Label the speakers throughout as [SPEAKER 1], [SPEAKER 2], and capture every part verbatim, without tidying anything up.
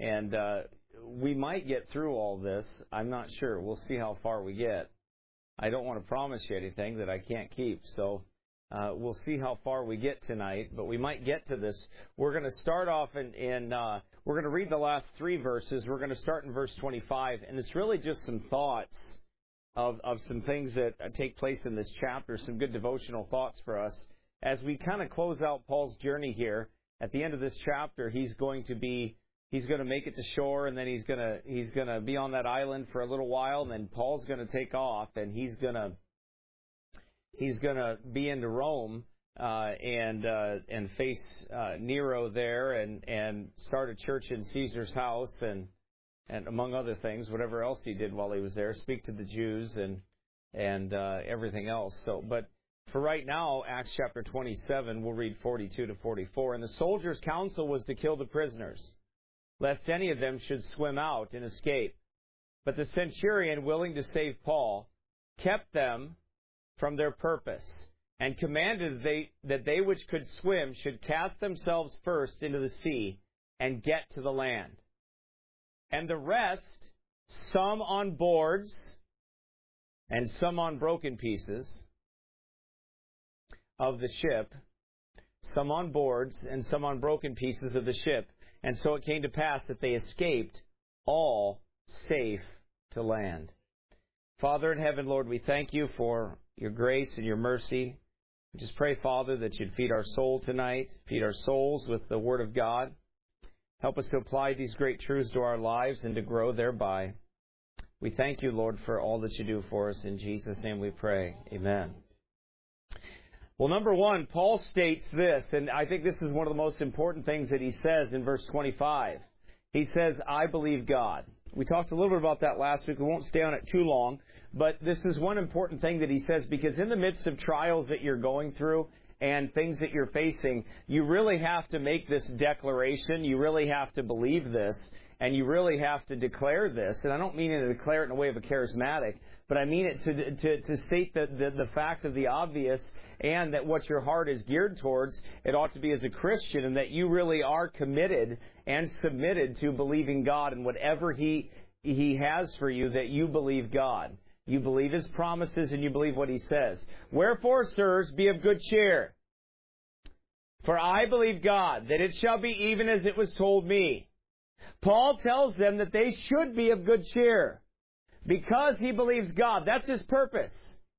[SPEAKER 1] And uh, we might get through all this. I'm not sure. We'll see how far we get. I don't want to promise you anything that I can't keep. So uh, we'll see how far we get tonight. But we might get to this. We're going to start off in, in uh, we're going to read the last three verses. We're going to start in verse twenty-five. And it's really just some thoughts of, of some things that take place in this chapter, some good devotional thoughts for us. As we kind of close out Paul's journey here, at the end of this chapter, he's going to be He's going to make it to shore, and then he's going to he's going to be on that island for a little while, and then Paul's going to take off, and he's going to he's going to be into Rome uh, and uh, and face uh, Nero there, and, and start a church in Caesar's house, and and among other things, whatever else he did while he was there, speak to the Jews and and uh, everything else. So, but for right now, Acts chapter twenty-seven, we'll read forty-two to forty-four. And the soldiers' counsel was to kill the prisoners, lest any of them should swim out and escape. But the centurion, willing to save Paul, kept them from their purpose, and commanded they, that they which could swim should cast themselves first into the sea and get to the land. And the rest, some on boards and some on broken pieces of the ship, some on boards and some on broken pieces of the ship. And so it came to pass that they escaped, all safe to land. Father in heaven, Lord, we thank you for your grace and your mercy. We just pray, Father, that you'd feed our soul tonight, feed our souls with the Word of God. Help us to apply these great truths to our lives and to grow thereby. We thank you, Lord, for all that you do for us. In Jesus' name we pray. Amen. Well, number one, Paul states this, and I think this is one of the most important things that he says in verse twenty-five. He says, I believe God. We talked a little bit about that last week. We won't stay on it too long, but this is one important thing that he says, because in the midst of trials that you're going through and things that you're facing, you really have to make this declaration. You really have to believe this, and you really have to declare this. And I don't mean to declare it in a way of a charismatic, but I mean it to to, to state the, the, the fact of the obvious, and that what your heart is geared towards, it ought to be as a Christian, and that you really are committed and submitted to believing God and whatever He He has for you, that you believe God. You believe His promises and you believe what He says. Wherefore, sirs, be of good cheer. For I believe God, that it shall be even as it was told me. Paul tells them that they should be of good cheer because he believes God. That's his purpose.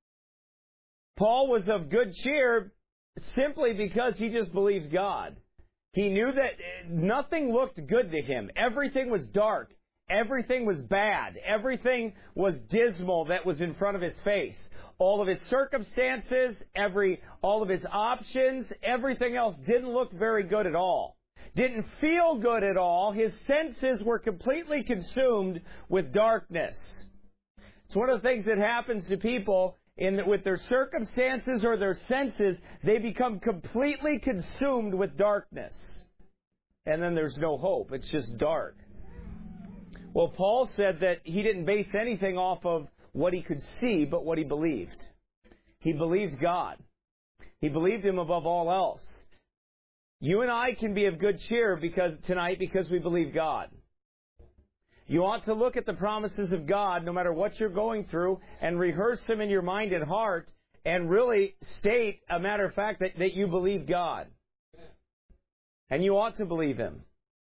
[SPEAKER 1] Paul was of good cheer simply because he just believes God. He knew that nothing looked good to him. Everything was dark. Everything was bad. Everything was dismal that was in front of his face. All of his circumstances, every, all of his options, everything else didn't look very good at all. Didn't feel good at all. His senses were completely consumed with darkness. It's one of the things that happens to people in that with their circumstances or their senses, they become completely consumed with darkness. And then there's no hope. It's just dark. Well, Paul said that he didn't base anything off of what he could see, but what he believed. He believed God. He believed Him above all else. You and I can be of good cheer because tonight because we believe God. You ought to look at the promises of God, no matter what you're going through, and rehearse them in your mind and heart, and really state, a matter of fact, that, that you believe God. And you ought to believe Him.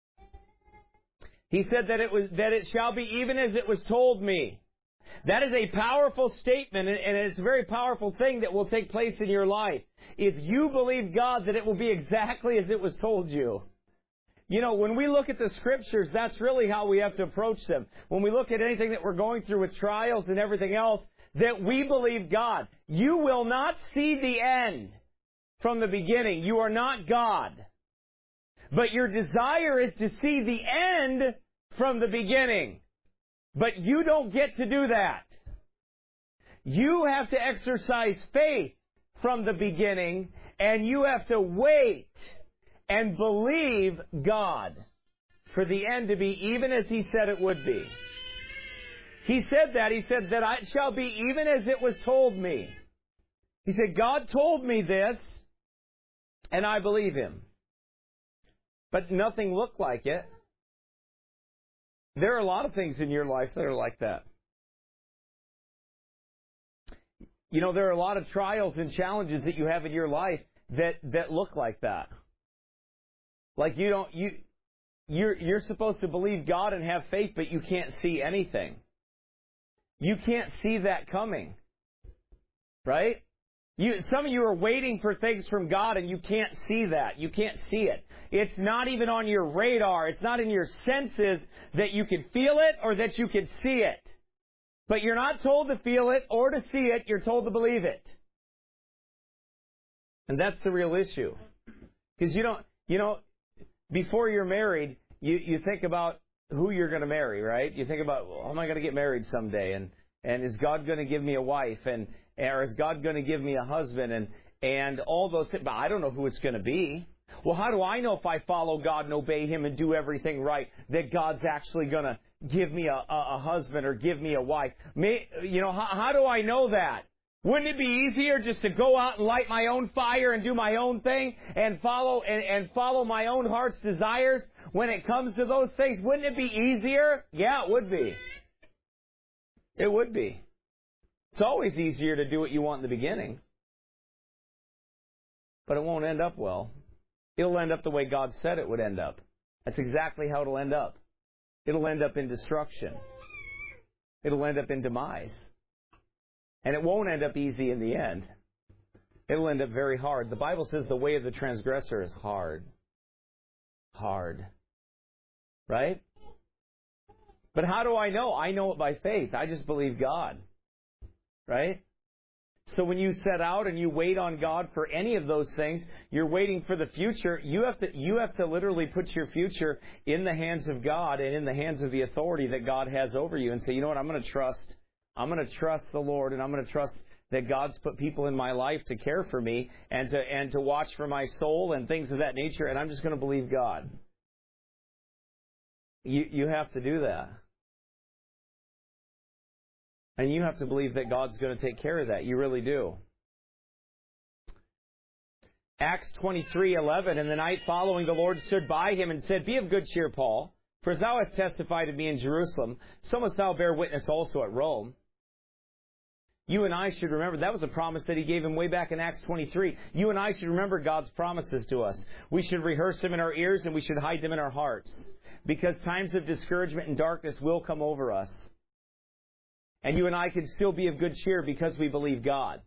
[SPEAKER 1] He said that it was that it shall be even as it was told me. That is a powerful statement, and it's a very powerful thing that will take place in your life. If you believe God, that it will be exactly as it was told you. You know, when we look at the Scriptures, that's really how we have to approach them. When we look at anything that we're going through with trials and everything else, that we believe God. You will not see the end from the beginning. You are not God. But your desire is to see the end from the beginning. But you don't get to do that. You have to exercise faith from the beginning, and you have to wait and believe God for the end to be even as He said it would be. He said that. He said that it shall be even as it was told me. He said, God told me this, and I believe Him. But nothing looked like it. there are a lot of things in your life that are like that. You know, there are a lot of trials and challenges that you have in your life that, that look like that. Like you don't, you, you're, you're supposed to believe God and have faith, but you can't see anything. You can't see that coming. Right? You, some of you are waiting for things from God and you can't see that. You can't see it. It's not even on your radar. It's not in your senses that you can feel it or that you can see it. But you're not told to feel it or to see it. You're told to believe it. And that's the real issue. Because you don't, you know, before you're married, you, you think about who you're going to marry, right? You think about, well, am I going to get married someday? And, and is God going to give me a wife? And, or is God going to give me a husband? And, and all those things. But I don't know who it's going to be. Well, how do I know if I follow God and obey Him and do everything right that God's actually going to give me a, a, a husband or give me a wife? May, you know, how, how do I know that? Wouldn't it be easier just to go out and light my own fire and do my own thing and follow and, and follow my own heart's desires when it comes to those things? Wouldn't it be easier? Yeah, it would be. It would be. It's always easier to do what you want in the beginning. But it won't end up well. It'll end up the way God said it would end up. That's exactly how it'll end up. It'll end up in destruction. It'll end up in demise. And it won't end up easy in the end. It'll end up very hard. The Bible says the way of the transgressor is hard. Hard. Right? But how do I know? I know it by faith. I just believe God. Right? So when you set out and you wait on God for any of those things, you're waiting for the future. You have to you have to literally put your future in the hands of God and in the hands of the authority that God has over you and say, you know what, I'm going to trust. I'm going to trust the Lord, and I'm going to trust that God's put people in my life to care for me and to and to watch for my soul and things of that nature, and I'm just going to believe God. You you have to do that. And you have to believe that God's going to take care of that. You really do. Acts twenty-three eleven, and the night following the Lord stood by him and said, Be of good cheer, Paul, for as thou hast testified of me in Jerusalem, so must thou bear witness also at Rome. You and I should remember, that was a promise that he gave him way back in Acts twenty-three. You and I should remember God's promises to us. We should rehearse them in our ears and we should hide them in our hearts. Because times of discouragement and darkness will come over us. And you and I can still be of good cheer because we believe God.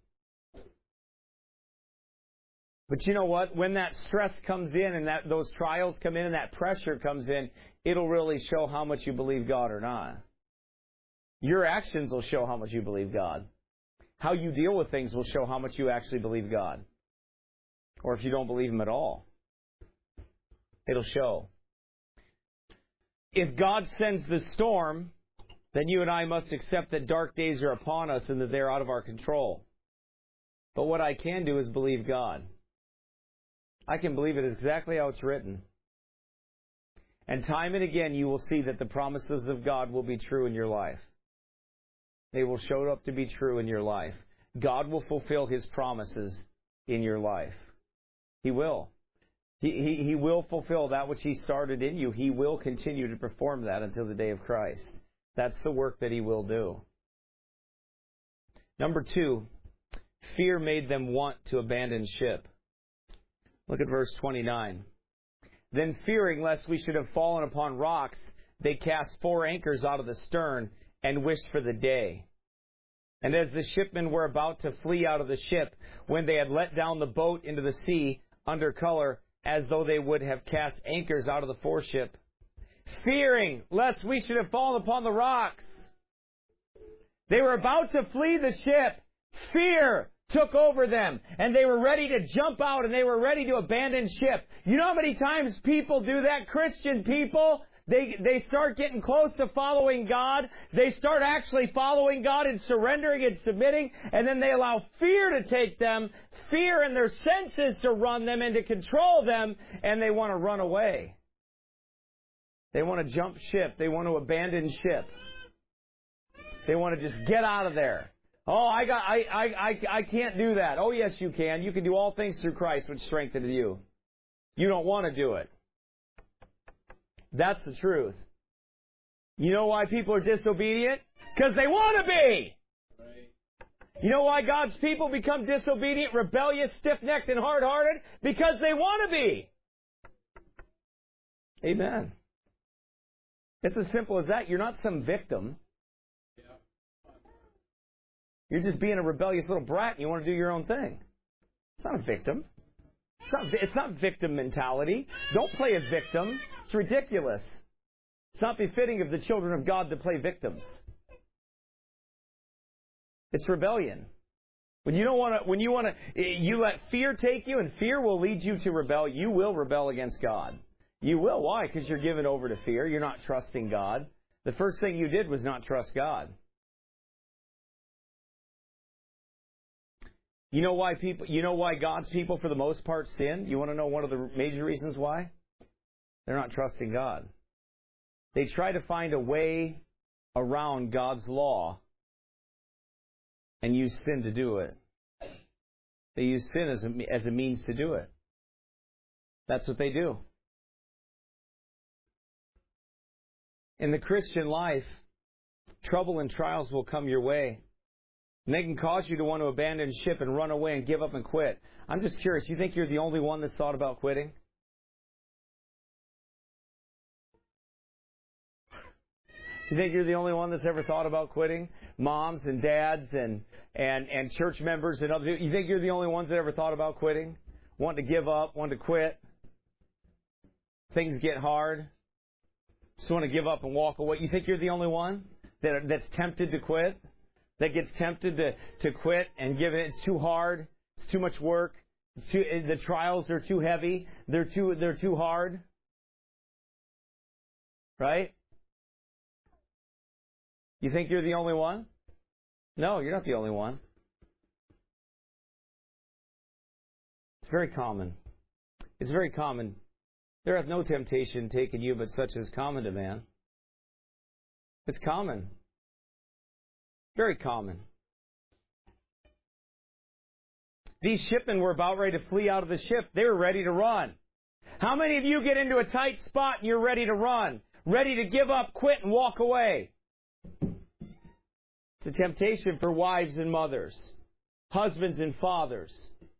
[SPEAKER 1] But you know what? When that stress comes in and that those trials come in and that pressure comes in, it'll really show how much you believe God or not. Your actions will show how much you believe God. How you deal with things will show how much you actually believe God. Or if you don't believe Him at all. It'll show. If God sends the storm, then you and I must accept that dark days are upon us and that they're out of our control. But what I can do is believe God. I can believe it exactly how it's written. And time and again you will see that the promises of God will be true in your life. They will show up to be true in your life. God will fulfill His promises in your life. He will. He, he, he will fulfill that which He started in you. He will continue to perform that until the day of Christ. That's the work that He will do. Number two, fear made them want to abandon ship. Look at verse twenty-nine. Then fearing lest we should have fallen upon rocks, they cast four anchors out of the stern and wished for the day. And as the shipmen were about to flee out of the ship, when they had let down the boat into the sea under color, as though they would have cast anchors out of the foreship, fearing lest we should have fallen upon the rocks. They were about to flee the ship. Fear took over them, and they were ready to jump out, and they were ready to abandon ship. You know how many times people do that? Christian people, they they start getting close to following God. They start actually following God and surrendering and submitting, and then they allow fear to take them, fear and their senses to run them and to control them, and they want to run away. They want to jump ship. They want to abandon ship. They want to just get out of there. Oh, I got, I, I, I, I can't do that. Oh, yes, you can. You can do all things through Christ, which strengthens you. You don't want to do it. That's the truth. You know why people are disobedient? Because they want to be. You know why God's people become disobedient, rebellious, stiff-necked, and hard-hearted? Because they want to be. Amen. It's as simple as that. You're not some victim. You're just being a rebellious little brat and you want to do your own thing. It's not a victim. It's not, it's not victim mentality. Don't play a victim. It's ridiculous. It's not befitting of the children of God to play victims. It's rebellion. When you don't want to, when you want to, you let fear take you, and fear will lead you to rebel. You will rebel against God. You will. Why? Because you're given over to fear. You're not trusting God. The first thing you did was not trust God. You know why people? You know why God's people, for the most part, sin? You want to know one of the major reasons why? They're not trusting God. They try to find a way around God's law and use sin to do it. They use sin as a, as a means to do it. That's what they do. In the Christian life, trouble and trials will come your way. And they can cause you to want to abandon ship and run away and give up and quit. I'm just curious, you think you're the only one that's thought about quitting? You think you're the only one that's ever thought about quitting? Moms and dads and, and, and church members and other people. You think you're the only ones that ever thought about quitting? Wanting to give up, wanting to quit. Things get hard. Just want to give up and walk away. You think you're the only one that that's tempted to quit? That gets tempted to, to quit and give it, it's too hard, it's too much work, it's too, the trials are too heavy, they're too they're too hard. Right? You think you're the only one? No, you're not the only one. It's very common. It's very common. There hath no temptation taken you but such as common to man. It's common. Very common. These shipmen were about ready to flee out of the ship. They were ready to run. How many of you get into a tight spot and you're ready to run? Ready to give up, quit, and walk away? It's a temptation for wives and mothers, husbands and fathers.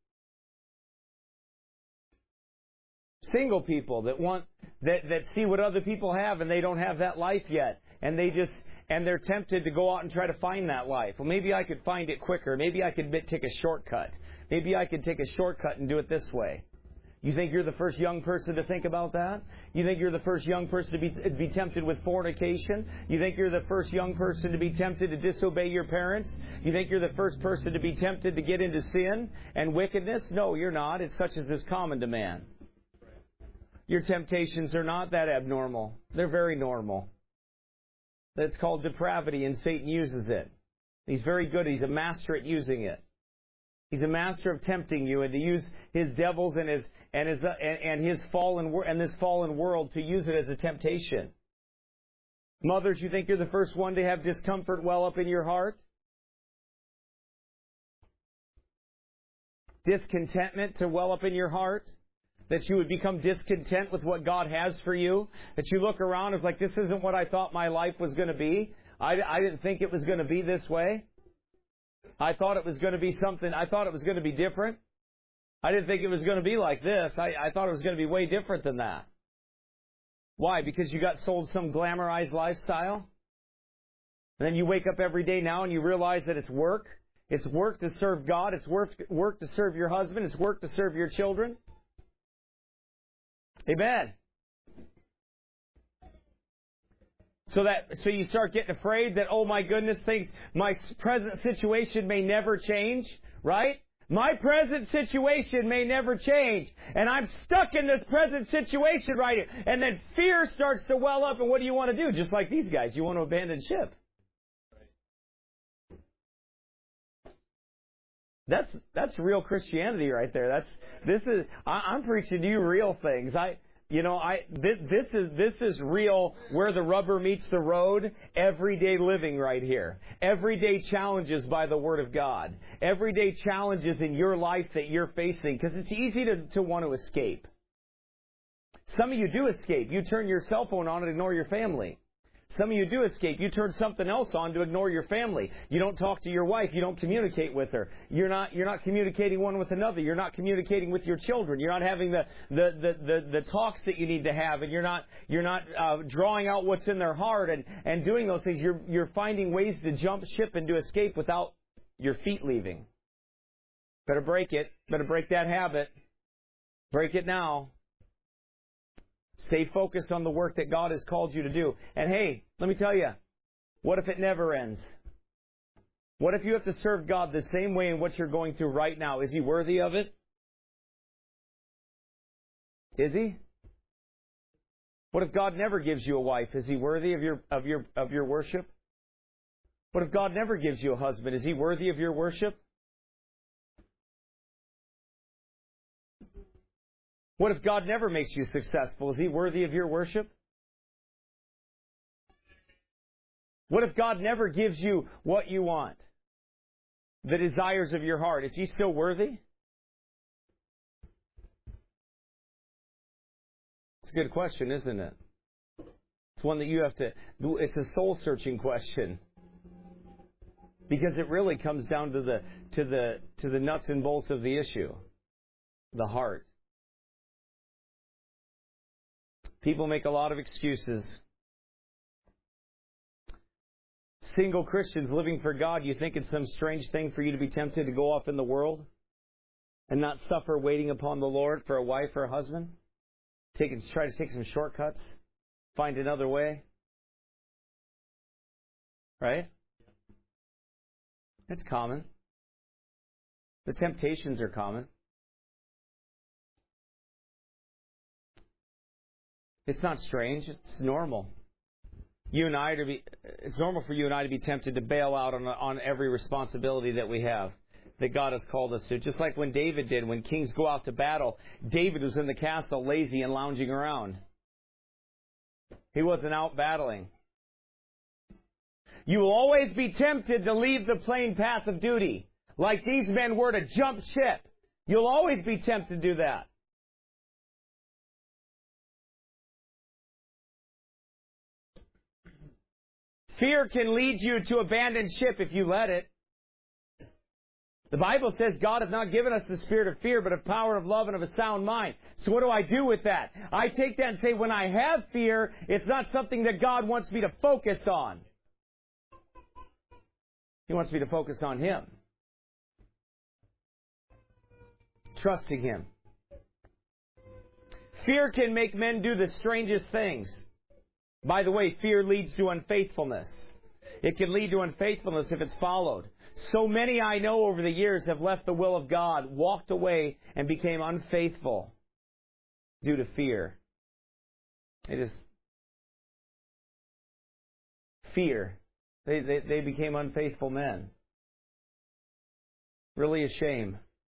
[SPEAKER 1] Single people that want, that, that see what other people have and they don't have that life yet. And they just... And they're tempted to go out and try to find that life. Well, maybe I could find it quicker. Maybe I could take a shortcut. Maybe I could take a shortcut and do it this way. You think you're the first young person to think about that? You think you're the first young person to be, be tempted with fornication? You think you're the first young person to be tempted to disobey your parents? You think you're the first person to be tempted to get into sin and wickedness? No, you're not. It's such as is common to man. Your temptations are not that abnormal. They're very normal. That's called depravity, and Satan uses it. He's very good. He's a master at using it. He's a master of tempting you and to use his devils and his and his and, and his fallen and this fallen world to use it as a temptation. Mothers, you think you're the first one to have discomfort well up in your heart? Discontentment to well up in your heart? That you would become discontent with what God has for you? That you look around and it's like, this isn't what I thought my life was going to be. I, I didn't think it was going to be this way. I thought it was going to be something, I thought it was going to be different. I didn't think it was going to be like this. I, I thought it was going to be way different than that. Why? Because you got sold some glamorized lifestyle? And then you wake up every day now and you realize that it's work. It's work to serve God. It's work, work to serve your husband. It's work to serve your children. Amen. So that so you start getting afraid that, oh my goodness, things, my present situation may never change, right? My present situation may never change, and I'm stuck in this present situation right here. And then fear starts to well up, and what do you want to do? Just like these guys, you want to abandon ship. That's that's real Christianity right there. That's this is I, I'm preaching to you real things. I you know I this, this is this is real where the rubber meets the road. Everyday living right here. Everyday challenges by the Word of God. Everyday challenges in your life that you're facing, because it's easy to to want to escape. Some of you do escape. You turn your cell phone on and ignore your family. Some of you do escape. You turn something else on to ignore your family. You don't talk to your wife. You don't communicate with her. You're not you're not communicating one with another. You're not communicating with your children. You're not having the the the, the, the talks that you need to have, and you're not you're not uh, drawing out what's in their heart and, and doing those things. You're you're finding ways to jump ship and to escape without your feet leaving. Better break it. Better break that habit. Break it now. Stay focused on the work that God has called you to do. And hey, let me tell you, what if it never ends? What if you have to serve God the same way in what you're going through right now? Is He worthy of it? Is He? What if God never gives you a wife? Is He worthy of your of your of your worship? What if God never gives you a husband? Is He worthy of your worship? What if God never makes you successful? Is He worthy of your worship? What if God never gives you what you want? The desires of your heart. Is He still worthy? It's a good question, isn't it? It's one that you have to... It's a soul-searching question. Because it really comes down to the to the to the nuts and bolts of the issue. The heart. People make a lot of excuses. Single Christians living for God, you think it's some strange thing for you to be tempted to go off in the world and not suffer waiting upon the Lord for a wife or a husband? Take it, try to take some shortcuts, find another way. Right? It's common. The temptations are common. It's not strange. It's normal. You and I to be. It's normal for you and I to be tempted to bail out on on every responsibility that we have, that God has called us to. Just like when David did. When kings go out to battle, David was in the castle, lazy and lounging around. He wasn't out battling. You will always be tempted to leave the plain path of duty, like these men were to jump ship. You'll always be tempted to do that. Fear can lead you to abandon ship if you let it. The Bible says God has not given us the spirit of fear, but of power, of love, and of a sound mind. So what do I do with that? I take that and say, when I have fear, it's not something that God wants me to focus on. He wants me to focus on Him. Trusting Him. Fear can make men do the strangest things. By the way, fear leads to unfaithfulness. It can lead to unfaithfulness if it's followed. So many I know over the years have left the will of God, walked away, and became unfaithful due to fear. It is fear. They, they, they became unfaithful men. Really a shame.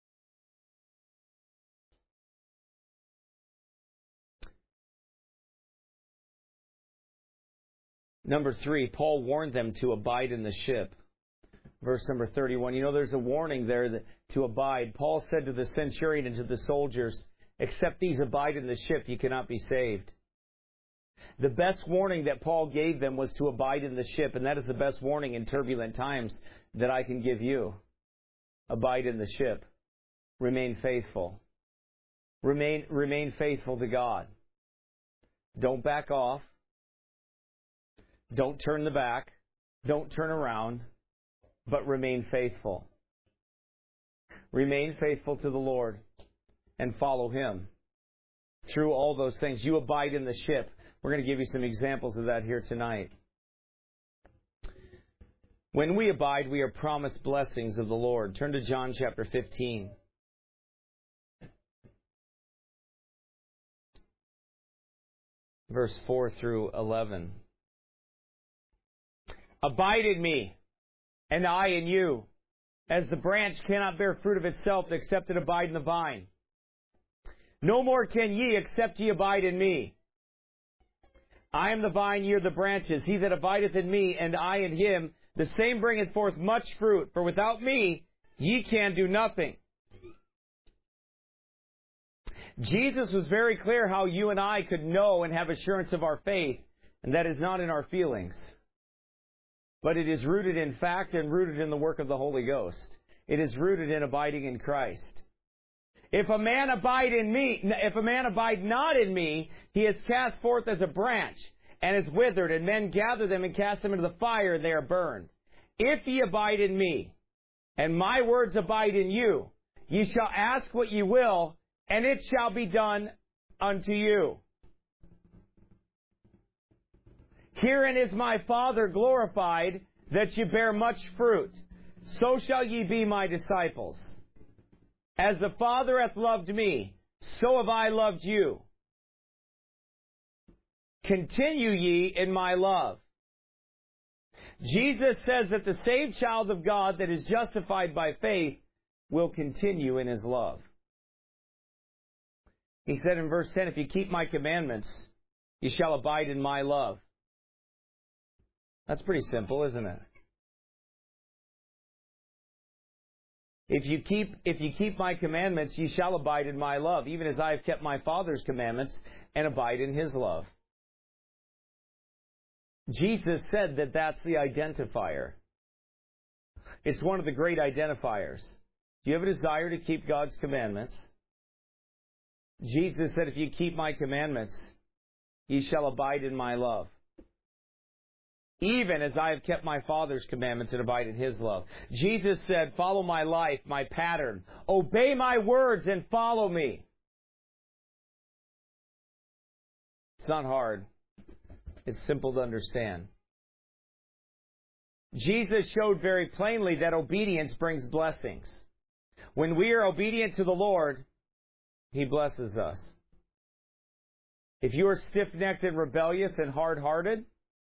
[SPEAKER 1] Number three, Paul warned them to abide in the ship. Verse number thirty-one. You know, there's a warning there that, to abide. Paul said to the centurion and to the soldiers, except these abide in the ship, you cannot be saved. The best warning that Paul gave them was to abide in the ship, and that is the best warning in turbulent times that I can give you. Abide in the ship. Remain faithful. Remain, remain faithful to God. Don't back off. Don't turn the back. Don't turn around. But remain faithful. Remain faithful to the Lord and follow Him through all those things. You abide in the ship. We're going to give you some examples of that here tonight. When we abide, we are promised blessings of the Lord. Turn to John chapter fifteen. Verse four through eleven. Abide in me, and I in you, as the branch cannot bear fruit of itself except it abide in the vine. No more can ye except ye abide in me. I am the vine, ye are the branches. He that abideth in me, and I in him, the same bringeth forth much fruit. For without me ye can do nothing. Jesus was very clear how you and I could know and have assurance of our faith And that is not in our feelings, but it is rooted in fact and rooted in the work of the Holy Ghost. It is rooted in abiding in Christ. If a man abide in me, if a man abide not in me, he is cast forth as a branch and is withered, and men gather them and cast them into the fire, and they are burned. If ye abide in me, and my words abide in you, ye shall ask what ye will, and it shall be done unto you. Herein is my Father glorified, that ye bear much fruit. So shall ye be my disciples. As the Father hath loved me, so have I loved you. Continue ye in my love. Jesus says that the saved child of God that is justified by faith will continue in his love. He said in verse ten, if you keep my commandments, you shall abide in my love. That's pretty simple, isn't it? If you keep if you keep my commandments, you shall abide in my love, even as I have kept my Father's commandments and abide in his love. Jesus said that that's the identifier. It's one of the great identifiers. Do you have a desire to keep God's commandments? Jesus said, if you keep my commandments, ye shall abide in my love. Even as I have kept my Father's commandments and abide in his love. Jesus said, follow my life, my pattern. Obey my words and follow me. It's not hard. It's simple to understand. Jesus showed very plainly that obedience brings blessings. When we are obedient to the Lord, he blesses us. If you are stiff-necked and rebellious and hard-hearted,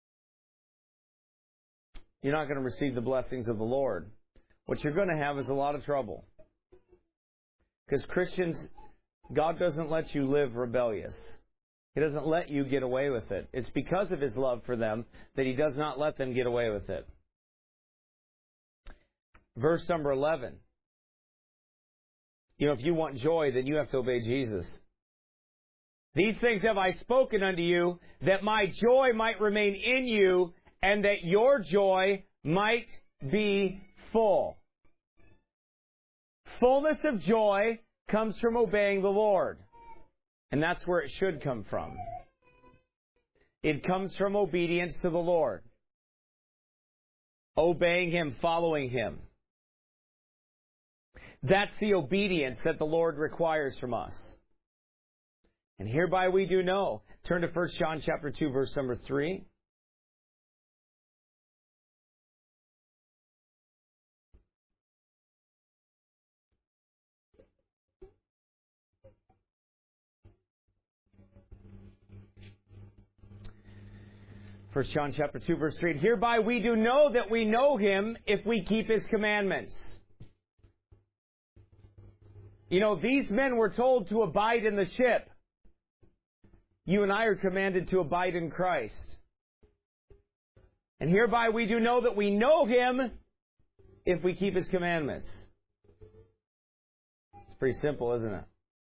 [SPEAKER 1] you're not going to receive the blessings of the Lord. What you're going to have is a lot of trouble. Because Christians, God doesn't let you live rebellious. He doesn't let you get away with it. It's because of his love for them that he does not let them get away with it. Verse number eleven. You know, if you want joy, then you have to obey Jesus. These things have I spoken unto you, that my joy might remain in you, and that your joy might be full. Fullness of joy comes from obeying the Lord. And that's where it should come from. It comes from obedience to the Lord. Obeying him, following him. That's the obedience that the Lord requires from us. And hereby we do know. Turn to First John chapter two, verse number three. First John chapter two, verse three. Hereby we do know that we know him if we keep his commandments. You know, these men were told to abide in the ship. You and I are commanded to abide in Christ. And hereby we do know that we know him if we keep his commandments. It's pretty simple, isn't it?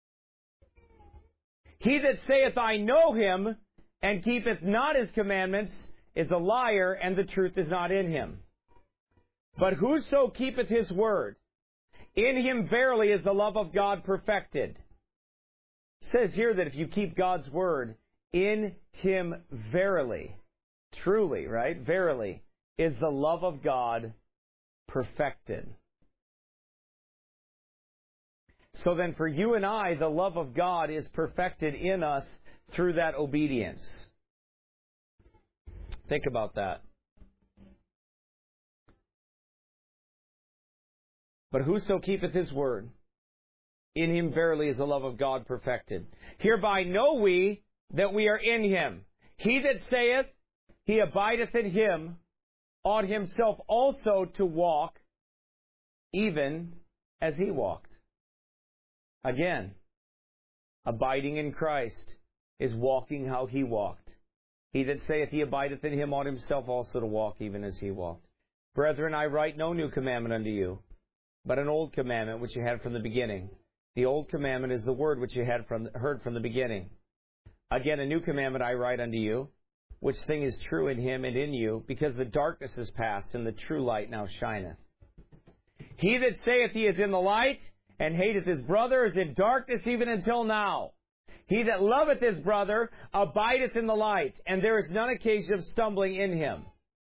[SPEAKER 1] He that saith, I know him, and keepeth not his commandments, is a liar, and the truth is not in him. But whoso keepeth his word, in him verily is the love of God perfected. It says here that if you keep God's word, in him verily, truly, right? Verily, is the love of God perfected. So then for you and I, the love of God is perfected in us through that obedience. Think about that. But whoso keepeth his word, in him verily is the love of God perfected. Hereby know we that we are in him. He that saith, he abideth in him, ought himself also to walk, even as he walked. Again, abiding in Christ is walking how he walked. He that saith he abideth in him ought himself also to walk even as he walked. Brethren, I write no new commandment unto you, but an old commandment which you had from the beginning. The old commandment is the word which you had from, heard from the beginning. Again, a new commandment I write unto you, which thing is true in him and in you, because the darkness is past, and the true light now shineth. He that saith he is in the light, and hateth his brother, is in darkness even until now. He that loveth his brother abideth in the light, and there is none occasion of stumbling in him.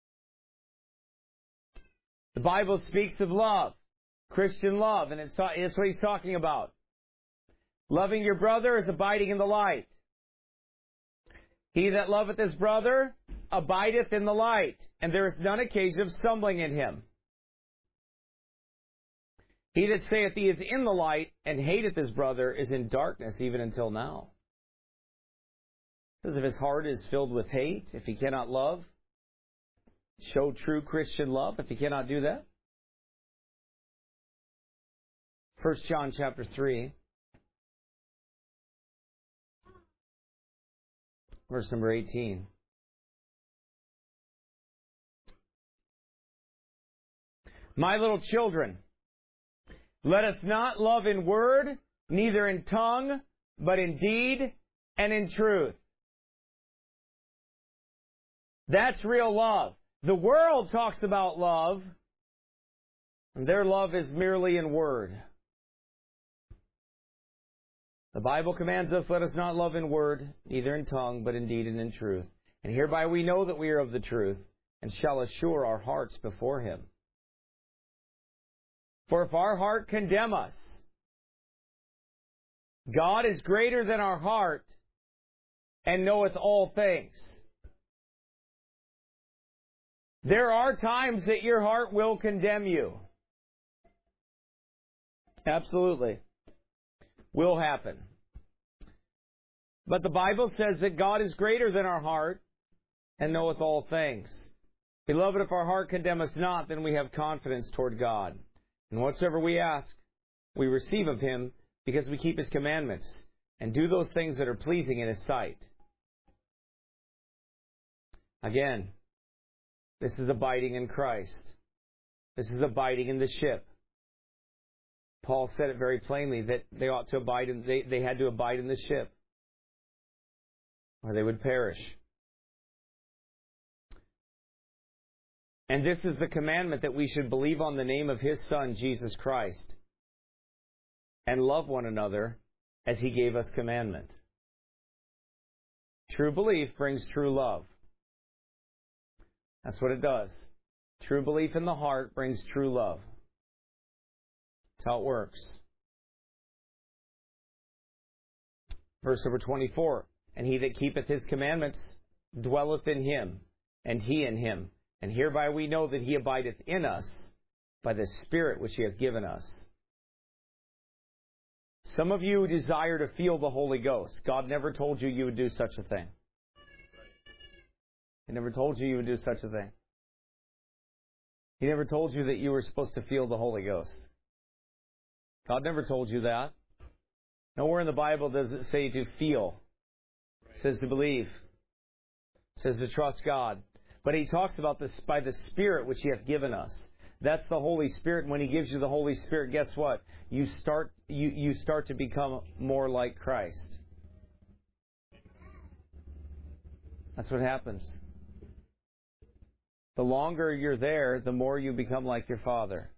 [SPEAKER 1] The Bible speaks of love, Christian love, and it's, it's what he's talking about. Loving your brother is abiding in the light. He that loveth his brother abideth in the light, and there is none occasion of stumbling in him. He that saith he is in the light, and hateth his brother, is in darkness even until now. Because if his heart is filled with hate, if he cannot love, show true Christian love, if he cannot do that. First John chapter three, verse number eighteen. My little children, let us not love in word, neither in tongue, but in deed and in truth. That's real love. The world talks about love, and their love is merely in word. The Bible commands us, let us not love in word, neither in tongue, but in deed and in truth. And hereby we know that we are of the truth, and shall assure our hearts before Him. For if our heart condemn us, God is greater than our heart, and knoweth all things. There are times that your heart will condemn you. Absolutely. Will happen. But the Bible says that God is greater than our heart and knoweth all things. Beloved, if our heart condemn us not, then we have confidence toward God. And whatsoever we ask, we receive of Him, because we keep His commandments and do those things that are pleasing in His sight. Again, this is abiding in Christ. This is abiding in the ship. Paul said it very plainly that they ought to abide in, they, they had to abide in the ship, or they would perish. And this is the commandment, that we should believe on the name of His Son, Jesus Christ, and love one another as He gave us commandment. True belief brings true love. That's what it does. True belief in the heart brings true love. That's how it works. Verse number twenty-four. And he that keepeth His commandments dwelleth in Him, and He in him. And hereby we know that He abideth in us by the Spirit which He hath given us. Some of you desire to feel the Holy Ghost. God never told you you would do such a thing. He never told you you would do such a thing. He never told you that you were supposed to feel the Holy Ghost. God never told you that. Nowhere in the Bible does it say to feel. It says to believe. It says to trust God. But He talks about this by the Spirit which He hath given us. That's the Holy Spirit. And when He gives you the Holy Spirit, guess what? You start you, you start to become more like Christ. That's what happens. The longer you're there, the more you become like your Father.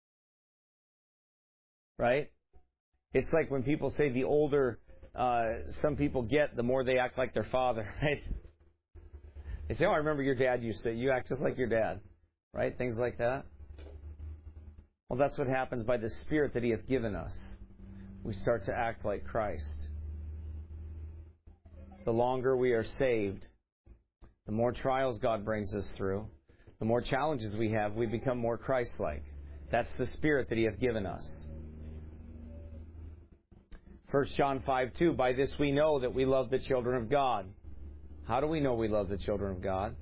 [SPEAKER 1] Right? It's like when people say the older uh, some people get, the more they act like their father, right? They say, oh, I remember your dad used to, you act just like your dad. Right? Things like that. Well, that's what happens by the Spirit that He hath given us. We start to act like Christ. The longer we are saved, the more trials God brings us through, the more challenges we have, we become more Christ-like. That's the Spirit that He hath given us. First John five two, by this we know that we love the children of God. How do we know we love the children of God?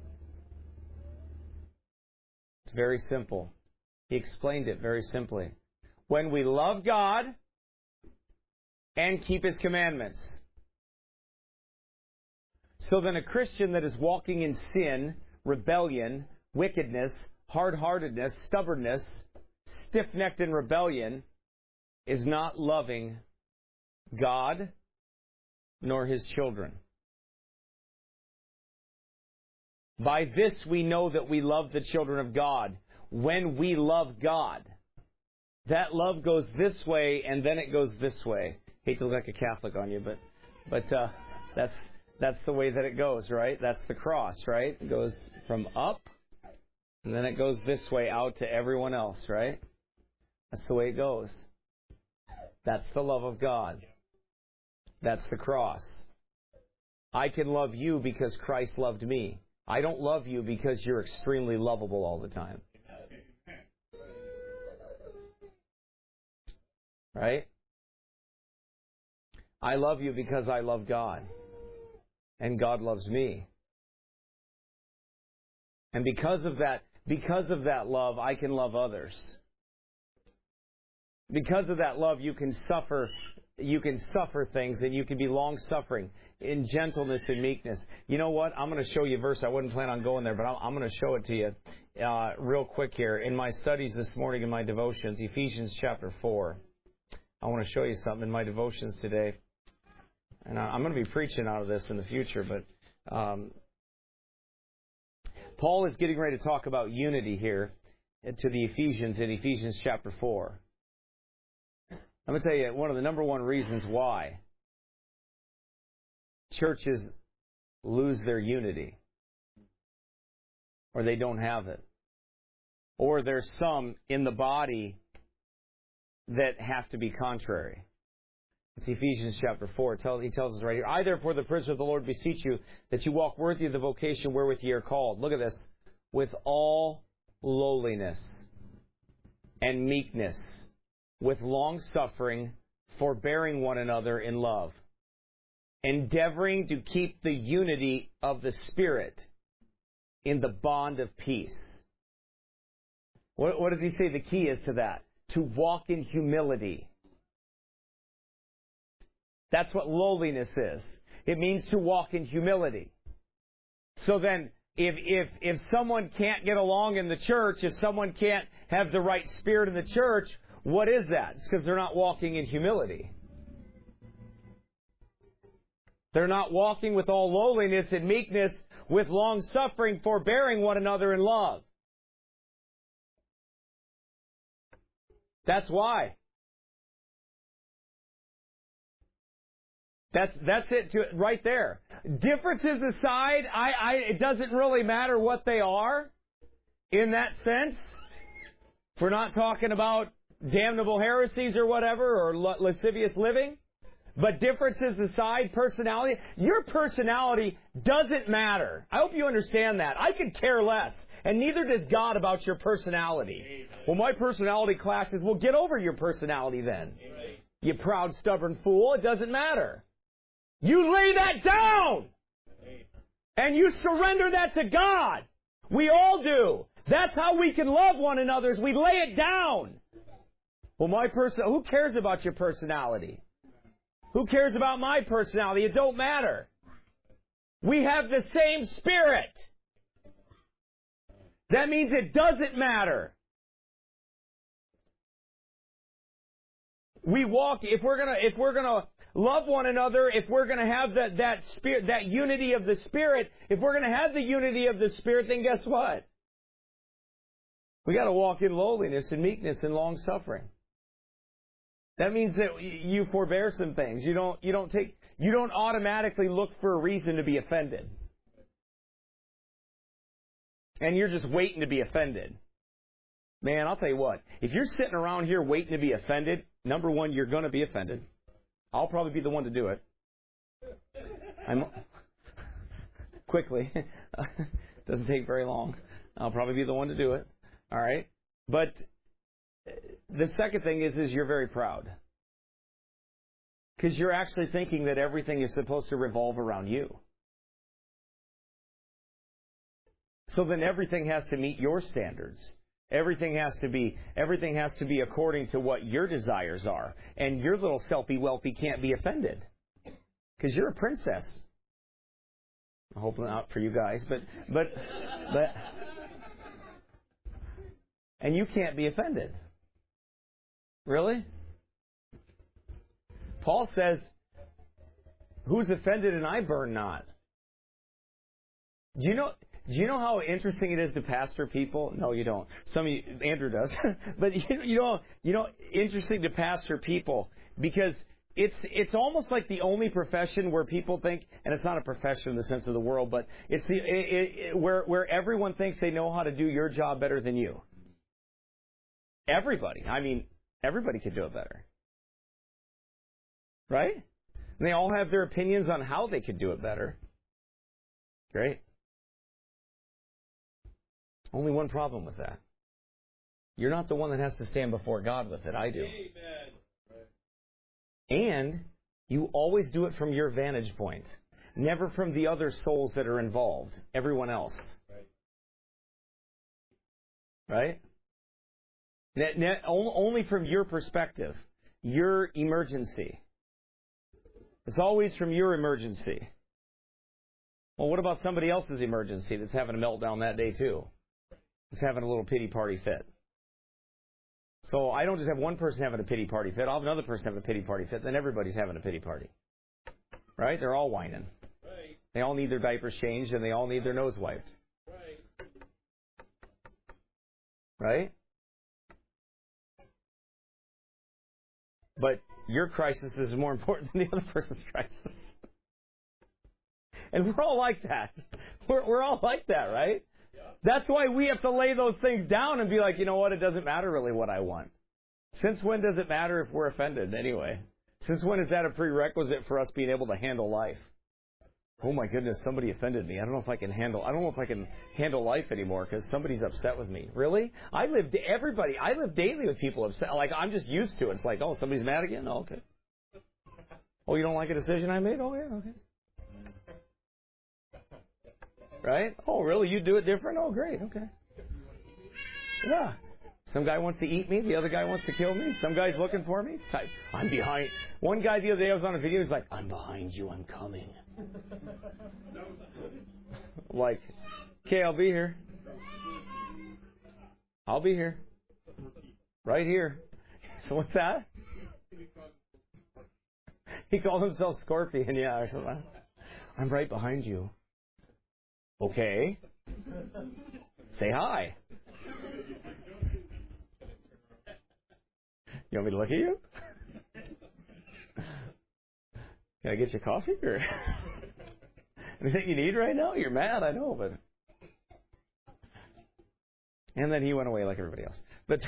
[SPEAKER 1] It's very simple. He explained it very simply. When we love God and keep His commandments. So then a Christian that is walking in sin, rebellion, wickedness, hard-heartedness, stubbornness, stiff-necked in rebellion, is not loving God nor His children. By this we know that we love the children of God, when we love God. That love goes this way, and then it goes this way. Hate to look like a Catholic on you, but but uh, that's that's the way that it goes, right? That's the cross, right? It goes from up, and then it goes this way out to everyone else, right? That's the way it goes. That's the love of God. That's the cross. I can love you because Christ loved me. I don't love you because you're extremely lovable all the time. Right? I love you because I love God. And God loves me. And because of that, because of that love, I can love others. Because of that love, you can suffer, you can suffer things, and you can be long-suffering in gentleness and meekness. You know what? I'm going to show you a verse. I wouldn't plan on going there, but I'm going to show it to you uh, real quick here. In my studies this morning, in my devotions, Ephesians chapter four. I want to show you something in my devotions today. And I'm going to be preaching out of this in the future, but um, Paul is getting ready to talk about unity here to the Ephesians in Ephesians chapter four. I'm going to tell you one of the number one reasons why churches lose their unity, or they don't have it, or there's some in the body that have to be contrary. It's Ephesians chapter four. He tells us right here, I therefore, the prisoner of the Lord, beseech you that you walk worthy of the vocation wherewith ye are called. Look at this. With all lowliness and meekness, with long suffering, forbearing one another in love, endeavoring to keep the unity of the Spirit in the bond of peace. What, what does he say the key is to that? To walk in humility. That's what lowliness is. It means to walk in humility. So then, if if if someone can't get along in the church, if someone can't have the right spirit in the church, what is that? It's because they're not walking in humility. They're not walking with all lowliness and meekness, with long suffering, forbearing one another in love. That's why. That's that's it to, right there. Differences aside, I, I it doesn't really matter what they are in that sense. If we're not talking about damnable heresies or whatever, or lascivious living. But differences aside, personality, your personality doesn't matter. I hope you understand that. I could care less. And neither does God about your personality. Amen. Well, my personality clashes. Well, get over your personality then. Amen. You proud, stubborn fool. It doesn't matter. You lay that down. Amen. And you surrender that to God. We all do. That's how we can love one another, is we lay it down. Well, my person, who cares about your personality? Who cares about my personality? It don't matter. We have the same Spirit. That means it doesn't matter. We walk, if we're gonna, if we're gonna love one another, if we're gonna have that, that spirit, that unity of the Spirit, if we're gonna have the unity of the Spirit, then guess what? We gotta walk in lowliness and meekness and long suffering. That means that you forbear some things. You don't, you don't take, you don't automatically look for a reason to be offended. And you're just waiting to be offended. Man, I'll tell you what, if you're sitting around here waiting to be offended, number one, you're going to be offended. I'll probably be the one to do it. I'm quickly. Doesn't take very long. I'll probably be the one to do it. All right? But the second thing is, is you're very proud. Because you're actually thinking that everything is supposed to revolve around you. So then everything has to meet your standards. Everything has to be, everything has to be according to what your desires are. And your little selfie-welpy can't be offended. Because you're a princess. I'm hoping not for you guys, but, but, but, and you can't be offended. Really? Paul says, who's offended and I burn not? Do you know, Do you know how interesting it is to pastor people? No, you don't. Some of you, Andrew does. But you, you know, you know, interesting to pastor people because it's it's almost like the only profession where people think, and it's not a profession in the sense of the world, but it's the it, it, where where everyone thinks they know how to do your job better than you. Everybody. I mean, everybody could do it better. Right? And they all have their opinions on how they could do it better. Great. Only one problem with that. You're not the one that has to stand before God with it. I do. And you always do it from your vantage point. Never from the other souls that are involved. Everyone else. Right? Net, net, only from your perspective. Your emergency. It's always from your emergency. Well, what about somebody else's emergency that's having a meltdown that day too? It's having a little pity party fit. So I don't just have one person having a pity party fit. I'll have another person having a pity party fit. Then everybody's having a pity party. Right? They're all whining. Right. They all need their diapers changed and they all need their nose wiped. Right? Right? But your crisis is more important than the other person's crisis. And we're all like that. We're, we're all like that, right? Yeah. That's why we have to lay those things down and be like, you know what, it doesn't matter really what I want. Since when does it matter if we're offended anyway? Since when is that a prerequisite for us being able to handle life? Oh my goodness, somebody offended me. I don't know if I can handle, I don't know if I can handle life anymore because somebody's upset with me. Really? I live, everybody, I live daily with people upset. Like, I'm just used to it. It's like, oh, somebody's mad again? Oh, okay. Oh, you don't like a decision I made? Oh, yeah, okay. Right? Oh, really? You do it different? Oh, great. Okay. Yeah. Some guy wants to eat me. The other guy wants to kill me. Some guy's looking for me. Type, I'm behind. One guy the other day I was on a video. He's like, I'm behind you. I'm coming. Like, okay, I'll be here. I'll be here. Right here. So what's that? He called himself Scorpion, yeah, or something. I'm right behind you. Okay. Say hi. You want me to look at you? Can I get you coffee or anything you need right now? You're mad, I know, but. And then he went away like everybody else. But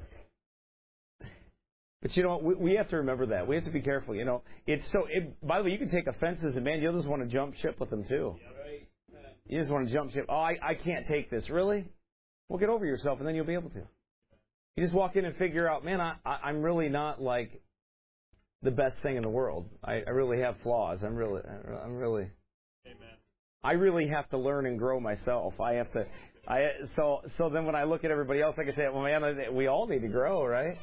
[SPEAKER 1] but you know, we, we have to remember that. We have to be careful. You know, it's so. It, by the way, you can take offenses, and man, you'll just want to jump ship with them too. You just want to jump ship. Oh, I, I can't take this. Really? Well, get over yourself, and then you'll be able to. You just walk in and figure out, man, I, I, I'm really not like the best thing in the world. I, I really have flaws. I'm really, I'm really. Amen. I really have to learn and grow myself. I have to. I so so then when I look at everybody else, I can say, well, man, we all need to grow, right?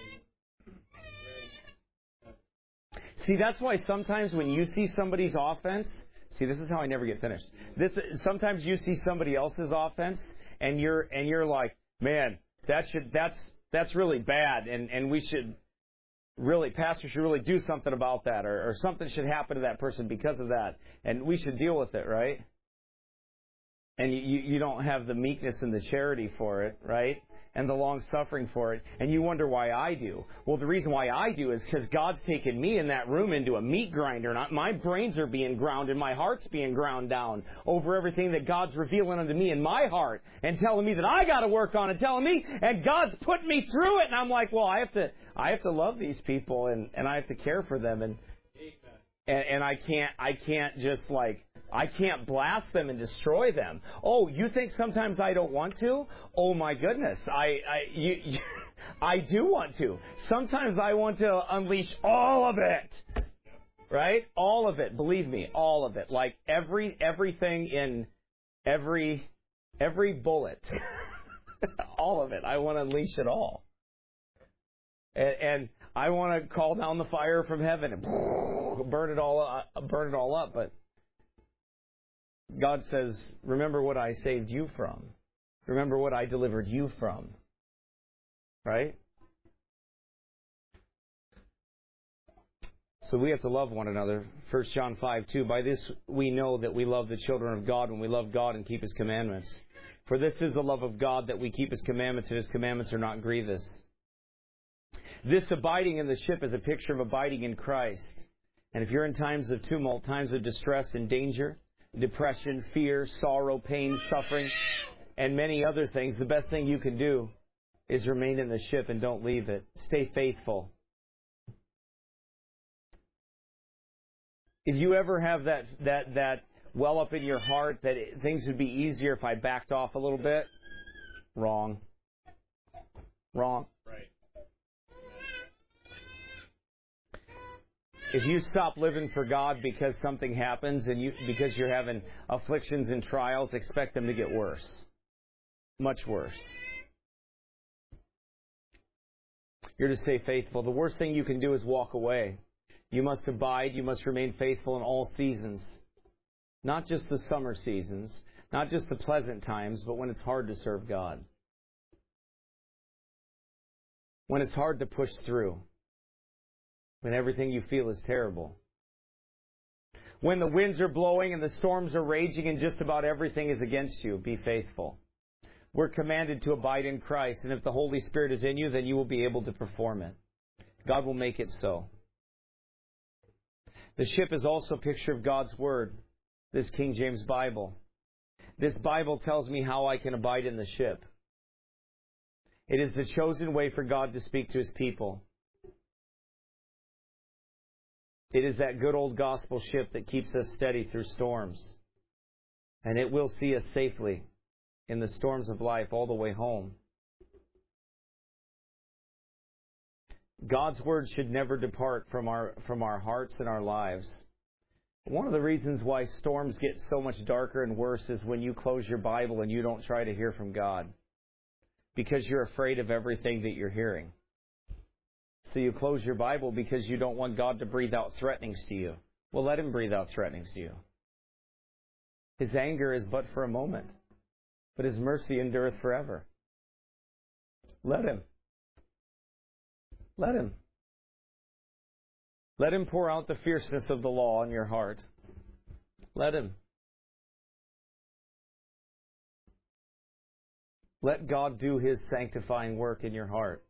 [SPEAKER 1] See, that's why sometimes when you see somebody's offense, see, this is how I never get finished. This sometimes you see somebody else's offense, and you're and you're like, man, that should that's that's really bad, and and we should really, pastor should really do something about that, or, or something should happen to that person because of that, and we should deal with it, right? And you you don't have the meekness and the charity for it, right? And the long suffering for it. And you wonder why I do. Well, the reason why I do is because God's taken me in that room into a meat grinder. And my brains are being ground and my heart's being ground down over everything that God's revealing unto me in my heart and telling me that I got to work on it, telling me, and God's put me through it. And I'm like, well, I have to, I have to love these people and, and I have to care for them. And, and, and I can't, I can't just like, I can't blast them and destroy them. Oh, you think sometimes I don't want to? Oh my goodness, I I you, you, I do want to. Sometimes I want to unleash all of it, right? All of it. Believe me, all of it. Like every everything in every every bullet, all of it. I want to unleash it all, and, and I want to call down the fire from heaven and burn it all up, burn it all up, but. God says, remember what I saved you from. Remember what I delivered you from. Right? So we have to love one another. First John five two, by this we know that we love the children of God when we love God and keep His commandments. For this is the love of God, that we keep His commandments, and His commandments are not grievous. This abiding in the ship is a picture of abiding in Christ. And if you're in times of tumult, times of distress and danger, depression, fear, sorrow, pain, suffering, and many other things, the best thing you can do is remain in the ship and don't leave it. Stay faithful. If you ever have that that that well up in your heart that it, things would be easier if I backed off a little bit, wrong. Wrong.
[SPEAKER 2] Right.
[SPEAKER 1] If you stop living for God because something happens and you because you're having afflictions and trials, expect them to get worse. Much worse. You're to stay faithful. The worst thing you can do is walk away. You must abide. You must remain faithful in all seasons. Not just the summer seasons, not just the pleasant times, but when it's hard to serve God. When it's hard to push through. When everything you feel is terrible. When the winds are blowing and the storms are raging and just about everything is against you, be faithful. We're commanded to abide in Christ, and if the Holy Spirit is in you, then you will be able to perform it. God will make it so. The ship is also a picture of God's Word, this King James Bible. This Bible tells me how I can abide in the ship. It is the chosen way for God to speak to His people. It is that good old gospel ship that keeps us steady through storms. And it will see us safely in the storms of life all the way home. God's Word should never depart from our from our hearts and our lives. One of the reasons why storms get so much darker and worse is when you close your Bible and you don't try to hear from God. Because you're afraid of everything that you're hearing. So you close your Bible because you don't want God to breathe out threatenings to you. Well, let Him breathe out threatenings to you. His anger is but for a moment, but His mercy endureth forever. Let Him. Let Him. Let Him pour out the fierceness of the law in your heart. Let Him. Let God do His sanctifying work in your heart.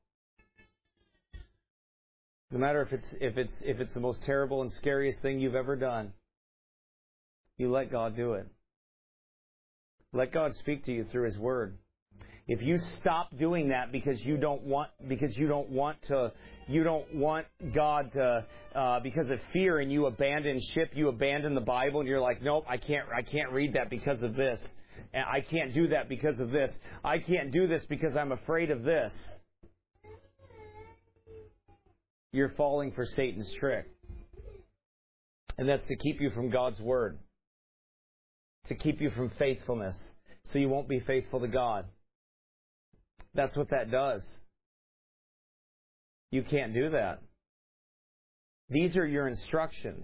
[SPEAKER 1] No matter if it's if it's if it's the most terrible and scariest thing you've ever done, you let God do it. Let God speak to you through His Word. If you stop doing that because you don't want because you don't want to you don't want God to uh, because of fear, and you abandon ship, you abandon the Bible, and you're like, nope, I can't I can't read that because of this, and I can't do that because of this, I can't do this because I'm afraid of this. You're falling for Satan's trick. And that's to keep you from God's Word. To keep you from faithfulness. So you won't be faithful to God. That's what that does. You can't do that. These are your instructions.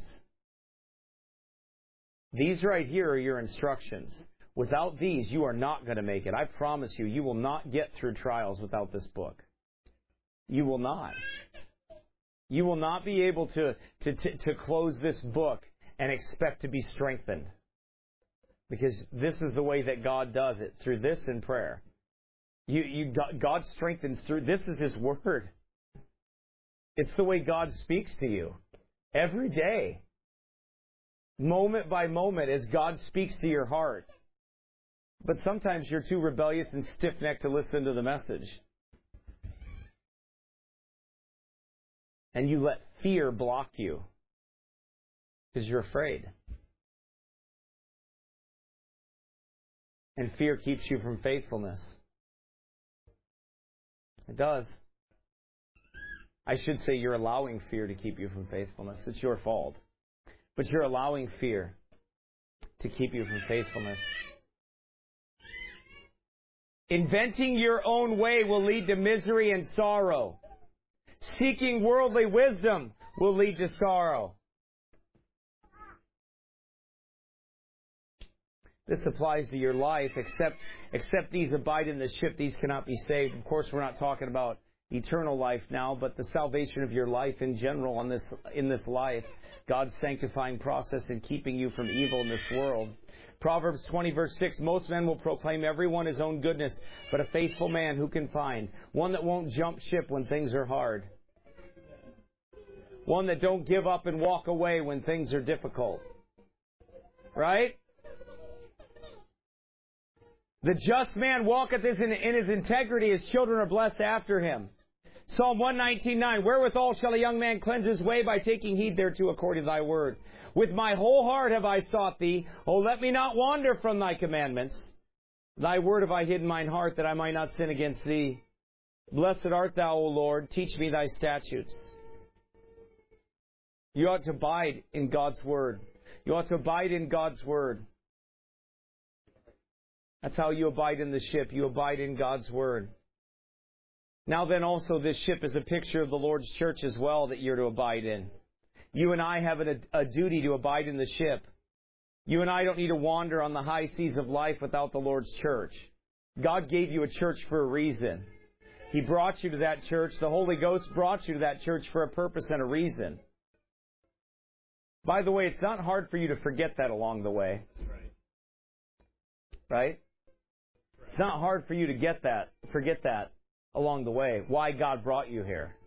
[SPEAKER 1] These right here are your instructions. Without these, you are not going to make it. I promise you, you will not get through trials without this book. You will not. You will not be able to, to, to, to close this book and expect to be strengthened. Because this is the way that God does it, through this and prayer. You, you, God strengthens through, this is His Word. It's the way God speaks to you. Every day. Moment by moment as God speaks to your heart. But sometimes you're too rebellious and stiff-necked to listen to the message. And you let fear block you because you're afraid. And fear keeps you from faithfulness. It does. I should say you're allowing fear to keep you from faithfulness. It's your fault. But you're allowing fear to keep you from faithfulness. Inventing your own way will lead to misery and sorrow. Seeking worldly wisdom will lead to sorrow. This applies to your life, except except these abide in the ship. These cannot be saved. Of course, we're not talking about eternal life now, but the salvation of your life in general on this, in this life. God's sanctifying process in keeping you from evil in this world. Proverbs twenty, verse six, most men will proclaim everyone his own goodness, but a faithful man who can find? One that won't jump ship when things are hard. One that don't give up and walk away when things are difficult. Right? The just man walketh in his integrity, his children are blessed after him. Psalm one nineteen, nine, wherewithal shall a young man cleanse his way? By taking heed thereto according to thy word. With my whole heart have I sought thee. O let me not wander from thy commandments. Thy word have I hid in mine heart, that I might not sin against thee. Blessed art thou, O Lord. Teach me thy statutes. You ought to abide in God's word. You ought to abide in God's word. That's how you abide in the ship. You abide in God's word. Now then also this ship is a picture of the Lord's church as well that you're to abide in. You and I have a, a duty to abide in the ship. You and I don't need to wander on the high seas of life without the Lord's church. God gave you a church for a reason. He brought you to that church. The Holy Ghost brought you to that church for a purpose and a reason. By the way, it's not hard for you to forget that along the way. Right? It's not hard for you to get that, forget that along the way. Why God brought you here.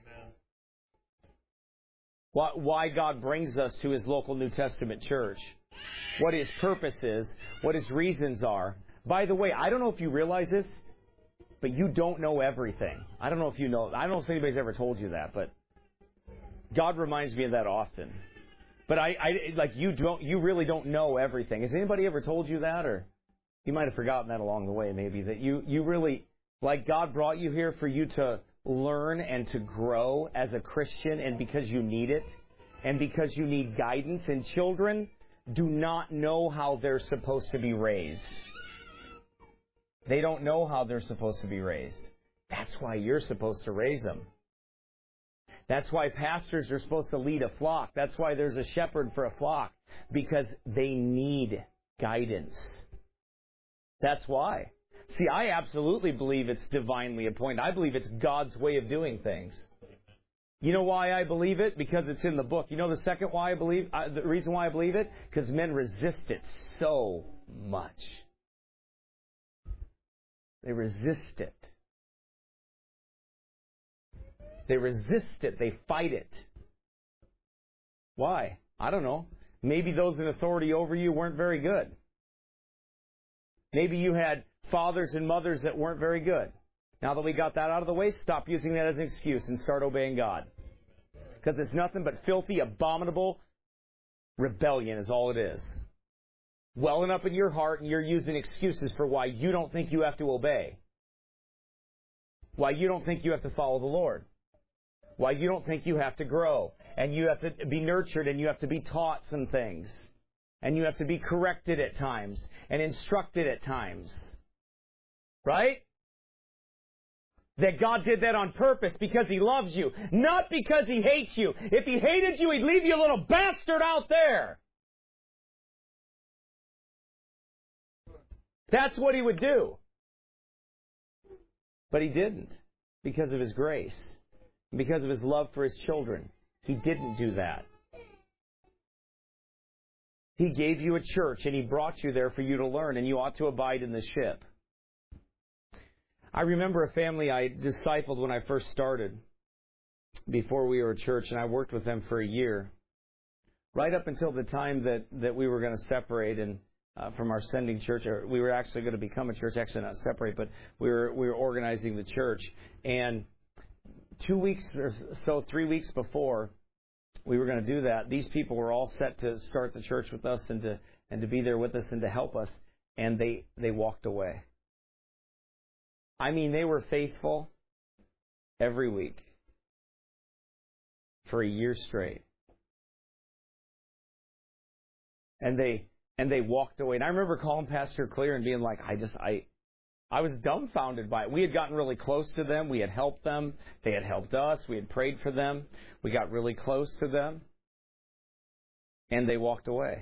[SPEAKER 1] Why, why God brings us to His local New Testament church. What His purpose is. What His reasons are. By the way, I don't know if you realize this, but you don't know everything. I don't know if you know. I don't know if anybody's ever told you that, but God reminds me of that often. But I, I like you don't, you really don't know everything. Has anybody ever told you that, or you might have forgotten that along the way? Maybe that you, you really, like God brought you here for you to learn and to grow as a Christian, and because you need it, and because you need guidance. And children do not know how they're supposed to be raised. They don't know how they're supposed to be raised. That's why you're supposed to raise them. That's why pastors are supposed to lead a flock. That's why there's a shepherd for a flock, because they need guidance. That's why. See, I absolutely believe it's divinely appointed. I believe it's God's way of doing things. You know why I believe it? Because it's in the book. You know the second why I believe, uh, the reason why I believe it? Because men resist it so much. They resist it. They resist it. They fight it. Why? I don't know. Maybe those in authority over you weren't very good. Maybe you had fathers and mothers that weren't very good. Now that we got that out of the way, stop using that as an excuse and start obeying God. Because it's nothing but filthy, abominable rebellion is all it is. Welling up in your heart, and you're using excuses for why you don't think you have to obey. Why you don't think you have to follow the Lord. Why you don't think you have to grow. And you have to be nurtured, and you have to be taught some things. And you have to be corrected at times and instructed at times. Right? That God did that on purpose because He loves you, not because He hates you. If He hated you, He'd leave you a little bastard out there. That's what He would do. But He didn't, because of His grace, because of His love for His children. He didn't do that. He gave you a church, and He brought you there for you to learn, and you ought to abide in the ship. I remember a family I discipled when I first started, before we were a church, and I worked with them for a year, right up until the time that, that we were going to separate and uh, from our sending church. Or we were actually going to become a church, actually not separate, but we were we were organizing the church. And two weeks or so, three weeks before we were going to do that, these people were all set to start the church with us and to and to be there with us and to help us, and they they walked away. I mean, they were faithful every week for a year straight. And they and they walked away. And I remember calling Pastor Clear and being like, I just, I I was dumbfounded by it. We had gotten really close to them. We had helped them. They had helped us. We had prayed for them. We got really close to them. And they walked away.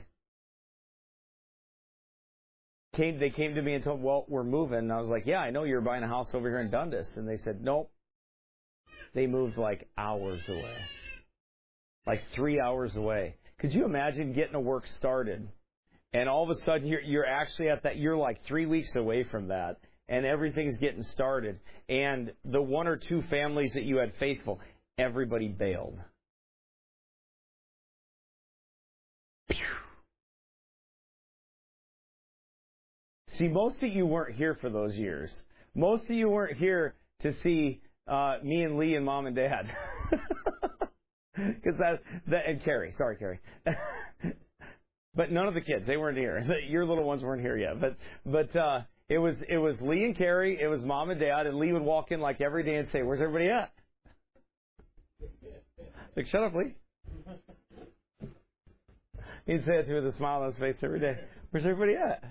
[SPEAKER 1] Came, they came to me and told, well, we're moving. And I was like, yeah, I know you're buying a house over here in Dundas. And they said, nope, They moved like hours away. Like three hours away. Could you imagine getting a work started? And all of a sudden you're, you're actually at that, you're like three weeks away from that. And everything's getting started. And the one or two families that you had faithful, everybody bailed. See, most of you weren't here for those years. Most of you weren't here to see uh, me and Lee and Mom and Dad. Because that, that, and Carrie, sorry, Carrie. But none of the kids, they weren't here. Your little ones weren't here yet. But but uh, it was it was Lee and Carrie, it was Mom and Dad, and Lee would walk in like every day and say, "Where's everybody at?" Like, shut up, Lee. He'd say it to me with a smile on his face every day. "Where's everybody at?"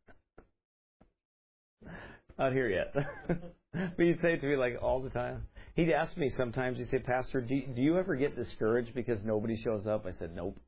[SPEAKER 1] Not here yet. But he'd say it to me like all the time. He'd ask me sometimes, he'd say, "Pastor, do, do you ever get discouraged because nobody shows up?" I said, "Nope."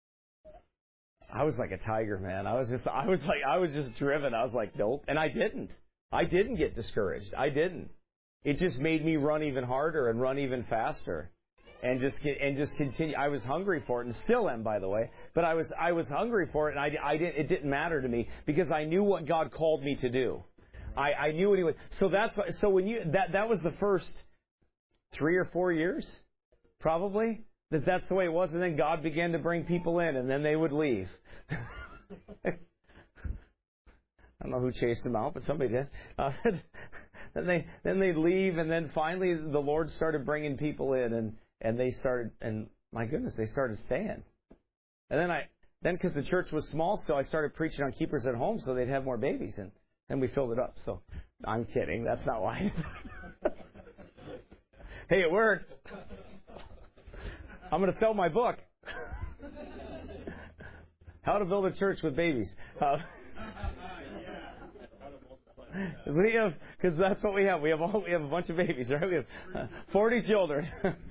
[SPEAKER 1] I was like a tiger, man. I was just, I was like, I was just driven. I was like, nope. And I didn't. I didn't get discouraged. I didn't. It just made me run even harder and run even faster. And just get, and just continue. I was hungry for it, and still am, by the way. But I was I was hungry for it, and I, I didn't. It didn't matter to me because I knew what God called me to do. I, I knew what He would. So that's why, so when you that that was the first three or four years, probably that that's the way it was, and then God began to bring people in, and then they would leave. I don't know who chased them out, but somebody did. Uh, then they then they leave, and then finally the Lord started bringing people in, and. And they started, and my goodness, they started staying. And then I, then because the church was small, so I started preaching on keepers at home, so they'd have more babies, and then we filled it up. So I'm kidding. That's not why. Hey, it worked. I'm going to sell my book. How to build a church with babies. Uh, we have, because that's what we have. We have all, we have a bunch of babies, right? We have uh, forty children.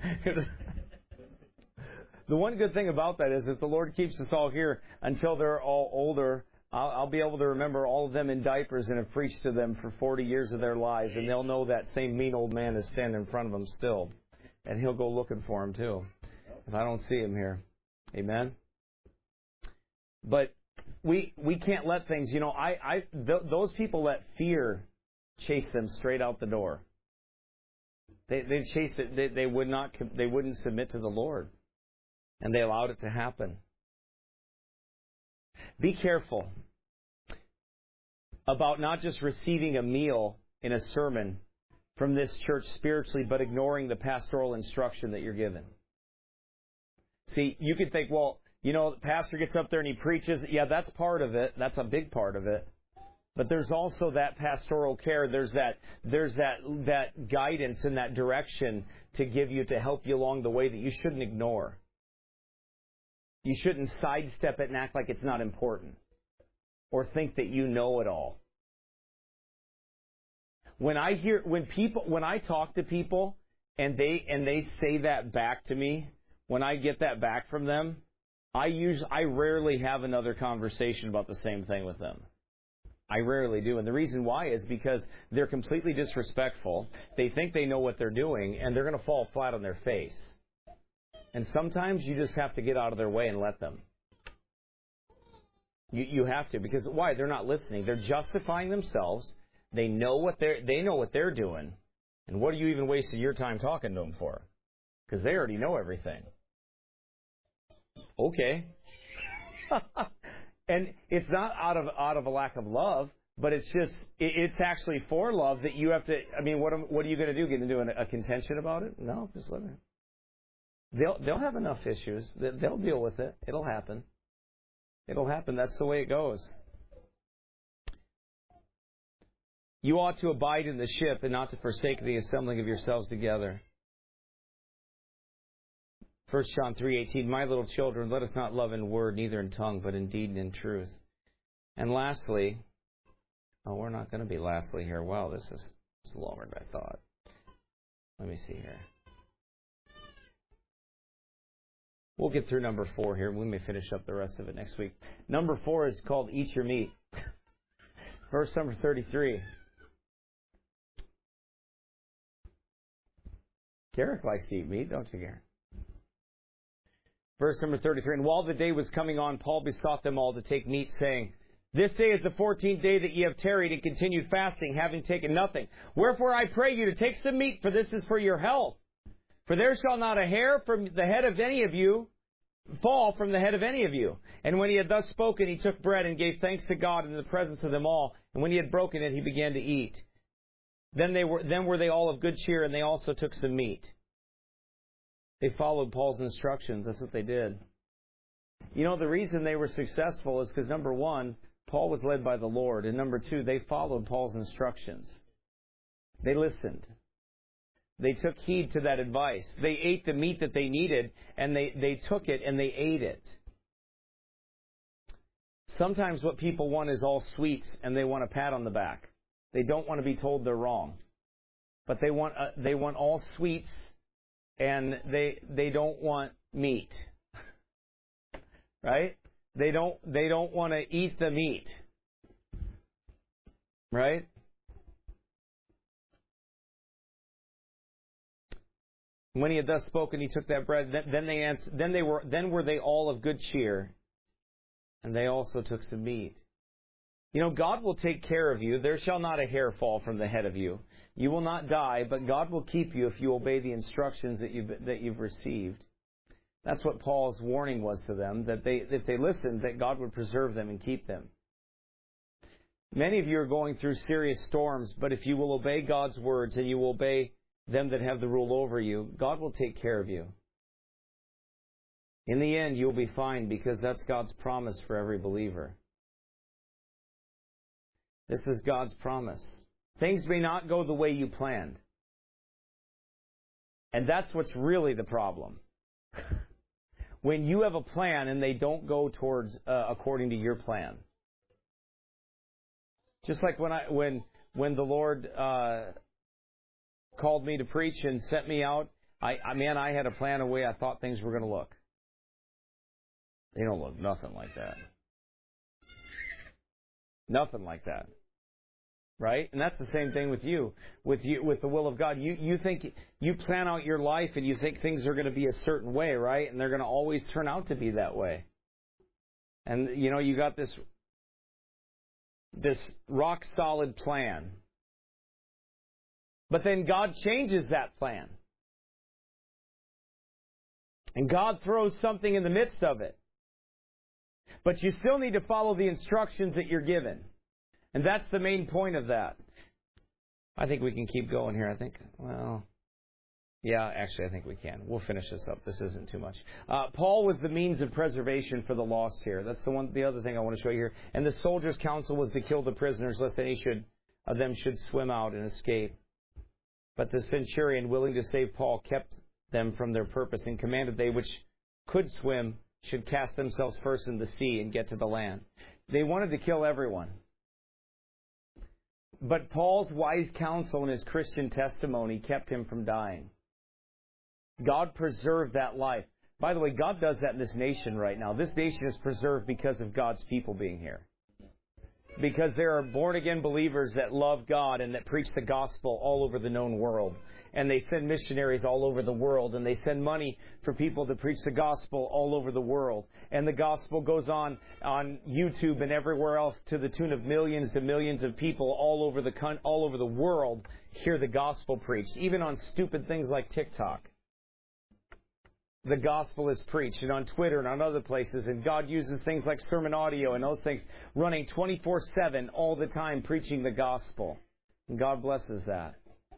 [SPEAKER 1] The one good thing about that is if the Lord keeps us all here until they're all older, I'll, I'll be able to remember all of them in diapers and have preached to them for forty years of their lives, and they'll know that same mean old man is standing in front of them still, and he'll go looking for him too if I don't see him here. Amen. But We we can't let things, you know, I, I th- those people let fear chase them straight out the door. They they chased it. They, they would not. They wouldn't submit to the Lord, and they allowed it to happen. Be careful about not just receiving a meal in a sermon from this church spiritually, but ignoring the pastoral instruction that you're given. See, you could think, well, you know, the pastor gets up there and he preaches. Yeah, that's part of it. That's a big part of it. But there's also that pastoral care. There's that there's that that guidance and that direction to give you, to help you along the way, that you shouldn't ignore. You shouldn't sidestep it and act like it's not important, or think that you know it all. When I hear when people when I talk to people and they and they say that back to me, when I get that back from them, I use I rarely have another conversation about the same thing with them. I rarely do. And the reason why is because they're completely disrespectful. They think they know what they're doing, and they're going to fall flat on their face. And sometimes you just have to get out of their way and let them. You you have to, because why? They're not listening. They're justifying themselves. They know what they're they know what they're doing. And what are you even wasting your time talking to them for? Because they already know everything. Okay. And it's not out of out of a lack of love, but it's just it, it's actually for love that you have to. I mean, what am, what are you going to do? Get into a, a contention about it? No, just let them. They'll they'll have enough issues. They'll deal with it. It'll happen. It'll happen. That's the way it goes. You ought to abide in the ship and not to forsake the assembling of yourselves together. First John three eighteen, my little children, let us not love in word, neither in tongue, but in deed and in truth. And lastly, oh, we're not going to be lastly here. Wow, this is longer than I thought. Let me see here. We'll get through number four here. We may finish up the rest of it next week. Number four is called Eat Your Meat. Verse number thirty-three. Garrick likes to eat meat, don't you, Garrick? Verse number thirty-three, and while the day was coming on, Paul besought them all to take meat, saying, This day is the fourteenth day that ye have tarried and continued fasting, having taken nothing. Wherefore I pray you to take some meat, for this is for your health. For there shall not a hair from the head of any of you fall from the head of any of you. And when he had thus spoken, he took bread and gave thanks to God in the presence of them all. And when he had broken it, he began to eat. Then they were then were they all of good cheer, and they also took some meat. They followed Paul's instructions. That's what they did. You know, the reason they were successful is because, number one, Paul was led by the Lord. And number two, they followed Paul's instructions. They listened. They took heed to that advice. They ate the meat that they needed, and they, they took it and they ate it. Sometimes what people want is all sweets, and they want a pat on the back. They don't want to be told they're wrong. But they want uh, they want all sweets, and they they don't want meat. Right? They don't they don't want to eat the meat. Right? When he had thus spoken, he took that bread. Then they answered, then they were then were they all of good cheer, and they also took some meat. You know, God will take care of you. There shall not a hair fall from the head of you. You will not die, but God will keep you if you obey the instructions that you've that you've received. That's what Paul's warning was to them, that they if they listened, that God would preserve them and keep them. Many of you are going through serious storms, but if you will obey God's words and you will obey them that have the rule over you, God will take care of you. In the end, you'll be fine, because that's God's promise for every believer. This is God's promise. Things may not go the way you planned. And that's what's really the problem. When you have a plan and they don't go towards uh, according to your plan. Just like when I when when the Lord uh, called me to preach and sent me out, I, I man, I had a plan of the way I thought things were going to look. They don't look nothing like that. Nothing like that. Right? And that's the same thing with you, with you, with the will of God. You you think you plan out your life and you think things are going to be a certain way, right? And they're going to always turn out to be that way. And you know, you got this this rock solid plan. But then God changes that plan. And God throws something in the midst of it. But you still need to follow the instructions that you're given. And that's the main point of that. I think we can keep going here, I think. Well, yeah, actually, I think we can. We'll finish this up. This isn't too much. Uh, Paul was the means of preservation for the lost here. That's the one. The other thing I want to show you here. And the soldiers' counsel was to kill the prisoners, lest any should, of them should swim out and escape. But the centurion, willing to save Paul, kept them from their purpose, and commanded they which could swim should cast themselves first in the sea and get to the land. They wanted to kill everyone. But Paul's wise counsel and his Christian testimony kept him from dying. God preserved that life. By the way, God does that in this nation right now. This nation is preserved because of God's people being here. Because there are born-again believers that love God and that preach the gospel all over the known world. And they send missionaries all over the world. And they send money for people to preach the gospel all over the world. And the gospel goes on on YouTube and everywhere else to the tune of millions and millions of people all over the all over the world hear the gospel preached. Even on stupid things like TikTok. The gospel is preached, and on Twitter and on other places, and God uses things like sermon audio and those things running twenty-four seven all the time preaching the gospel. And God blesses that.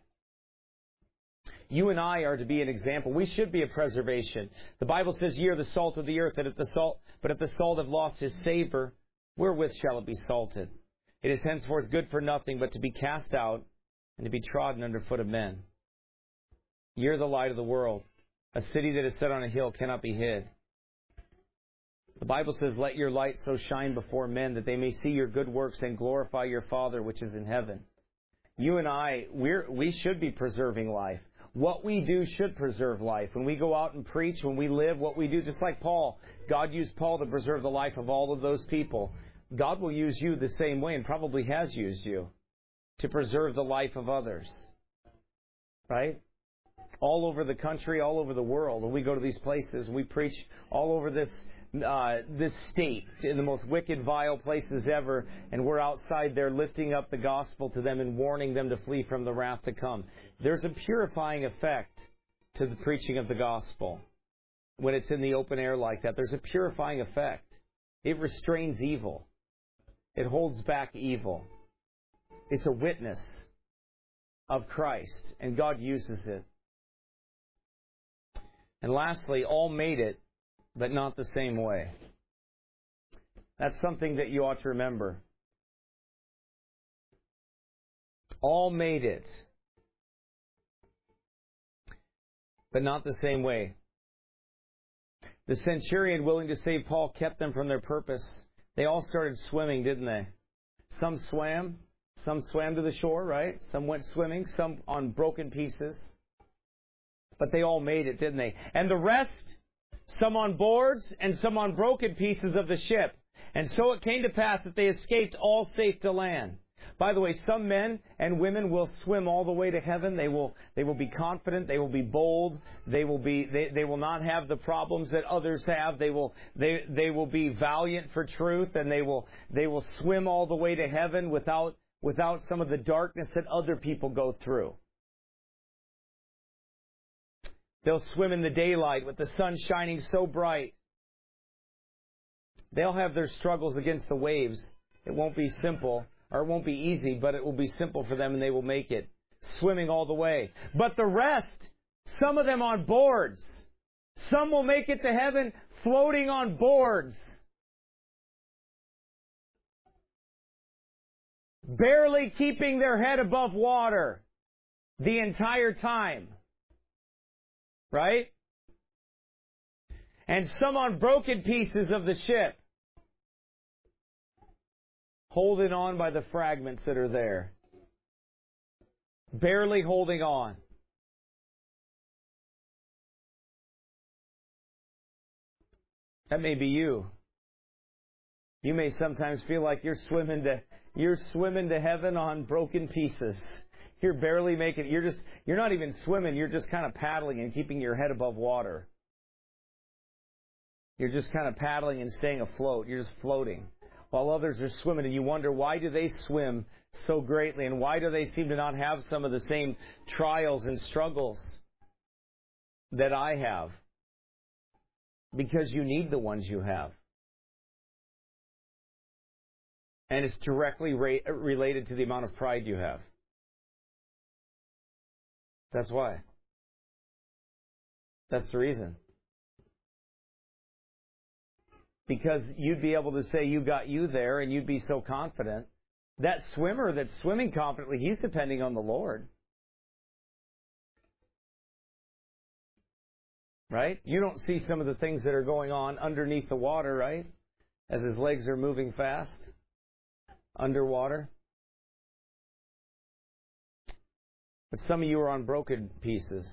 [SPEAKER 1] You and I are to be an example. We should be a preservation. The Bible says, ye are the salt of the earth, that if the salt, but if the salt have lost his savor, wherewith shall it be salted? It is henceforth good for nothing but to be cast out and to be trodden under foot of men. Ye are the light of the world. A city that is set on a hill cannot be hid. The Bible says, let your light so shine before men that they may see your good works and glorify your Father which is in heaven. You and I, we're, we should be preserving life. What we do should preserve life. When we go out and preach, when we live, what we do, just like Paul, God used Paul to preserve the life of all of those people. God will use you the same way, and probably has used you, to preserve the life of others. Right? all over the country, all over the world. And we go to these places, we preach all over this uh, this state, in the most wicked, vile places ever, and we're outside there lifting up the gospel to them and warning them to flee from the wrath to come. There's a purifying effect to the preaching of the gospel when it's in the open air like that. There's a purifying effect. It restrains evil. It holds back evil. It's a witness of Christ, and God uses it. And lastly, all made it, but not the same way. That's something that you ought to remember. All made it, but not the same way. The centurion, willing to save Paul, kept them from their purpose. They all started swimming, didn't they? Some swam. Some swam to the shore, right? Some went swimming. Some on broken pieces. But they all made it, didn't they? And the rest, some on boards and some on broken pieces of the ship. And so it came to pass that they escaped all safe to land. By the way, some men and women will swim all the way to heaven. They will they will be confident. They will be bold. They will be they, they will not have the problems that others have. They will they they will be valiant for truth, and they will they will swim all the way to heaven without without some of the darkness that other people go through. They'll swim in the daylight with the sun shining so bright. They'll have their struggles against the waves. It won't be simple, or it won't be easy, but it will be simple for them, and they will make it, swimming all the way. But the rest, some of them on boards. Some will make it to heaven floating on boards. Barely keeping their head above water the entire time. Right? And some on broken pieces of the ship, holding on by the fragments that are there. Barely holding on. That may be you. You may sometimes feel like you're swimming to you're swimming to heaven on broken pieces. You're barely making, you're just, you're not even swimming, you're just kind of paddling and keeping your head above water. You're just kind of paddling and staying afloat. You're just floating. While others are swimming, and you wonder, why do they swim so greatly? And why do they seem to not have some of the same trials and struggles that I have? Because you need the ones you have. And it's directly ra- related to the amount of pride you have. That's why. That's the reason. Because you'd be able to say you got you there, and you'd be so confident. That swimmer that's swimming confidently, he's depending on the Lord. Right? You don't see some of the things that are going on underneath the water, right? As his legs are moving fast. Underwater. But some of you are on broken pieces.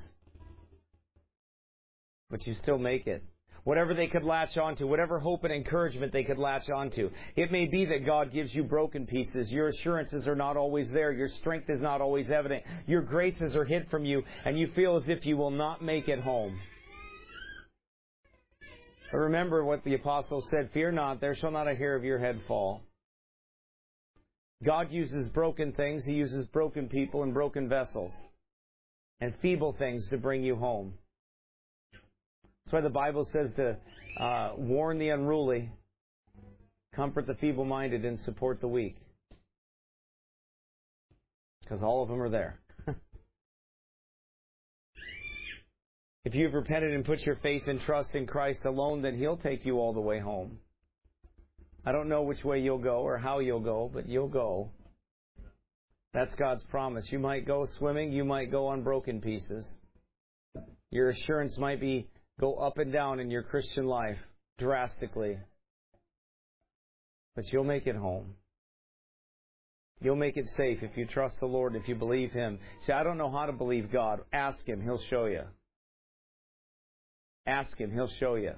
[SPEAKER 1] But you still make it. Whatever they could latch onto, whatever hope and encouragement they could latch onto. It may be that God gives you broken pieces. Your assurances are not always there. Your strength is not always evident. Your graces are hid from you, and you feel as if you will not make it home. But remember what the apostle said, fear not, there shall not a hair of your head fall. God uses broken things. He uses broken people and broken vessels and feeble things to bring you home. That's why the Bible says to uh, warn the unruly, comfort the feeble-minded, and support the weak. Because all of them are there. If you've repented and put your faith and trust in Christ alone, then He'll take you all the way home. I don't know which way you'll go or how you'll go, but you'll go. That's God's promise. You might go swimming. You might go on broken pieces. Your assurance might be go up and down in your Christian life drastically. But you'll make it home. You'll make it safe if you trust the Lord, if you believe Him. Say, I don't know how to believe God. Ask Him. He'll show you. Ask Him. He'll show you.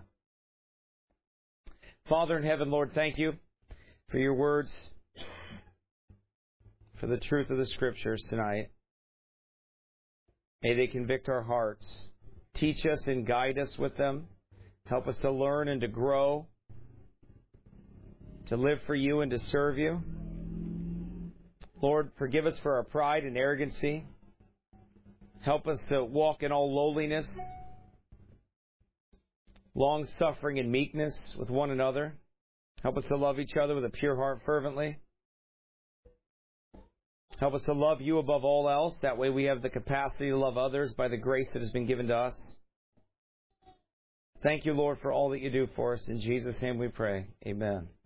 [SPEAKER 1] Father in heaven, Lord, thank you for your words, for the truth of the Scriptures tonight. May they convict our hearts. Teach us and guide us with them. Help us to learn and to grow, to live for you and to serve you. Lord, forgive us for our pride and arrogancy. Help us to walk in all lowliness, long-suffering and meekness with one another. Help us to love each other with a pure heart fervently. Help us to love you above all else. That way we have the capacity to love others by the grace that has been given to us. Thank you, Lord, for all that you do for us. In Jesus' name we pray. Amen.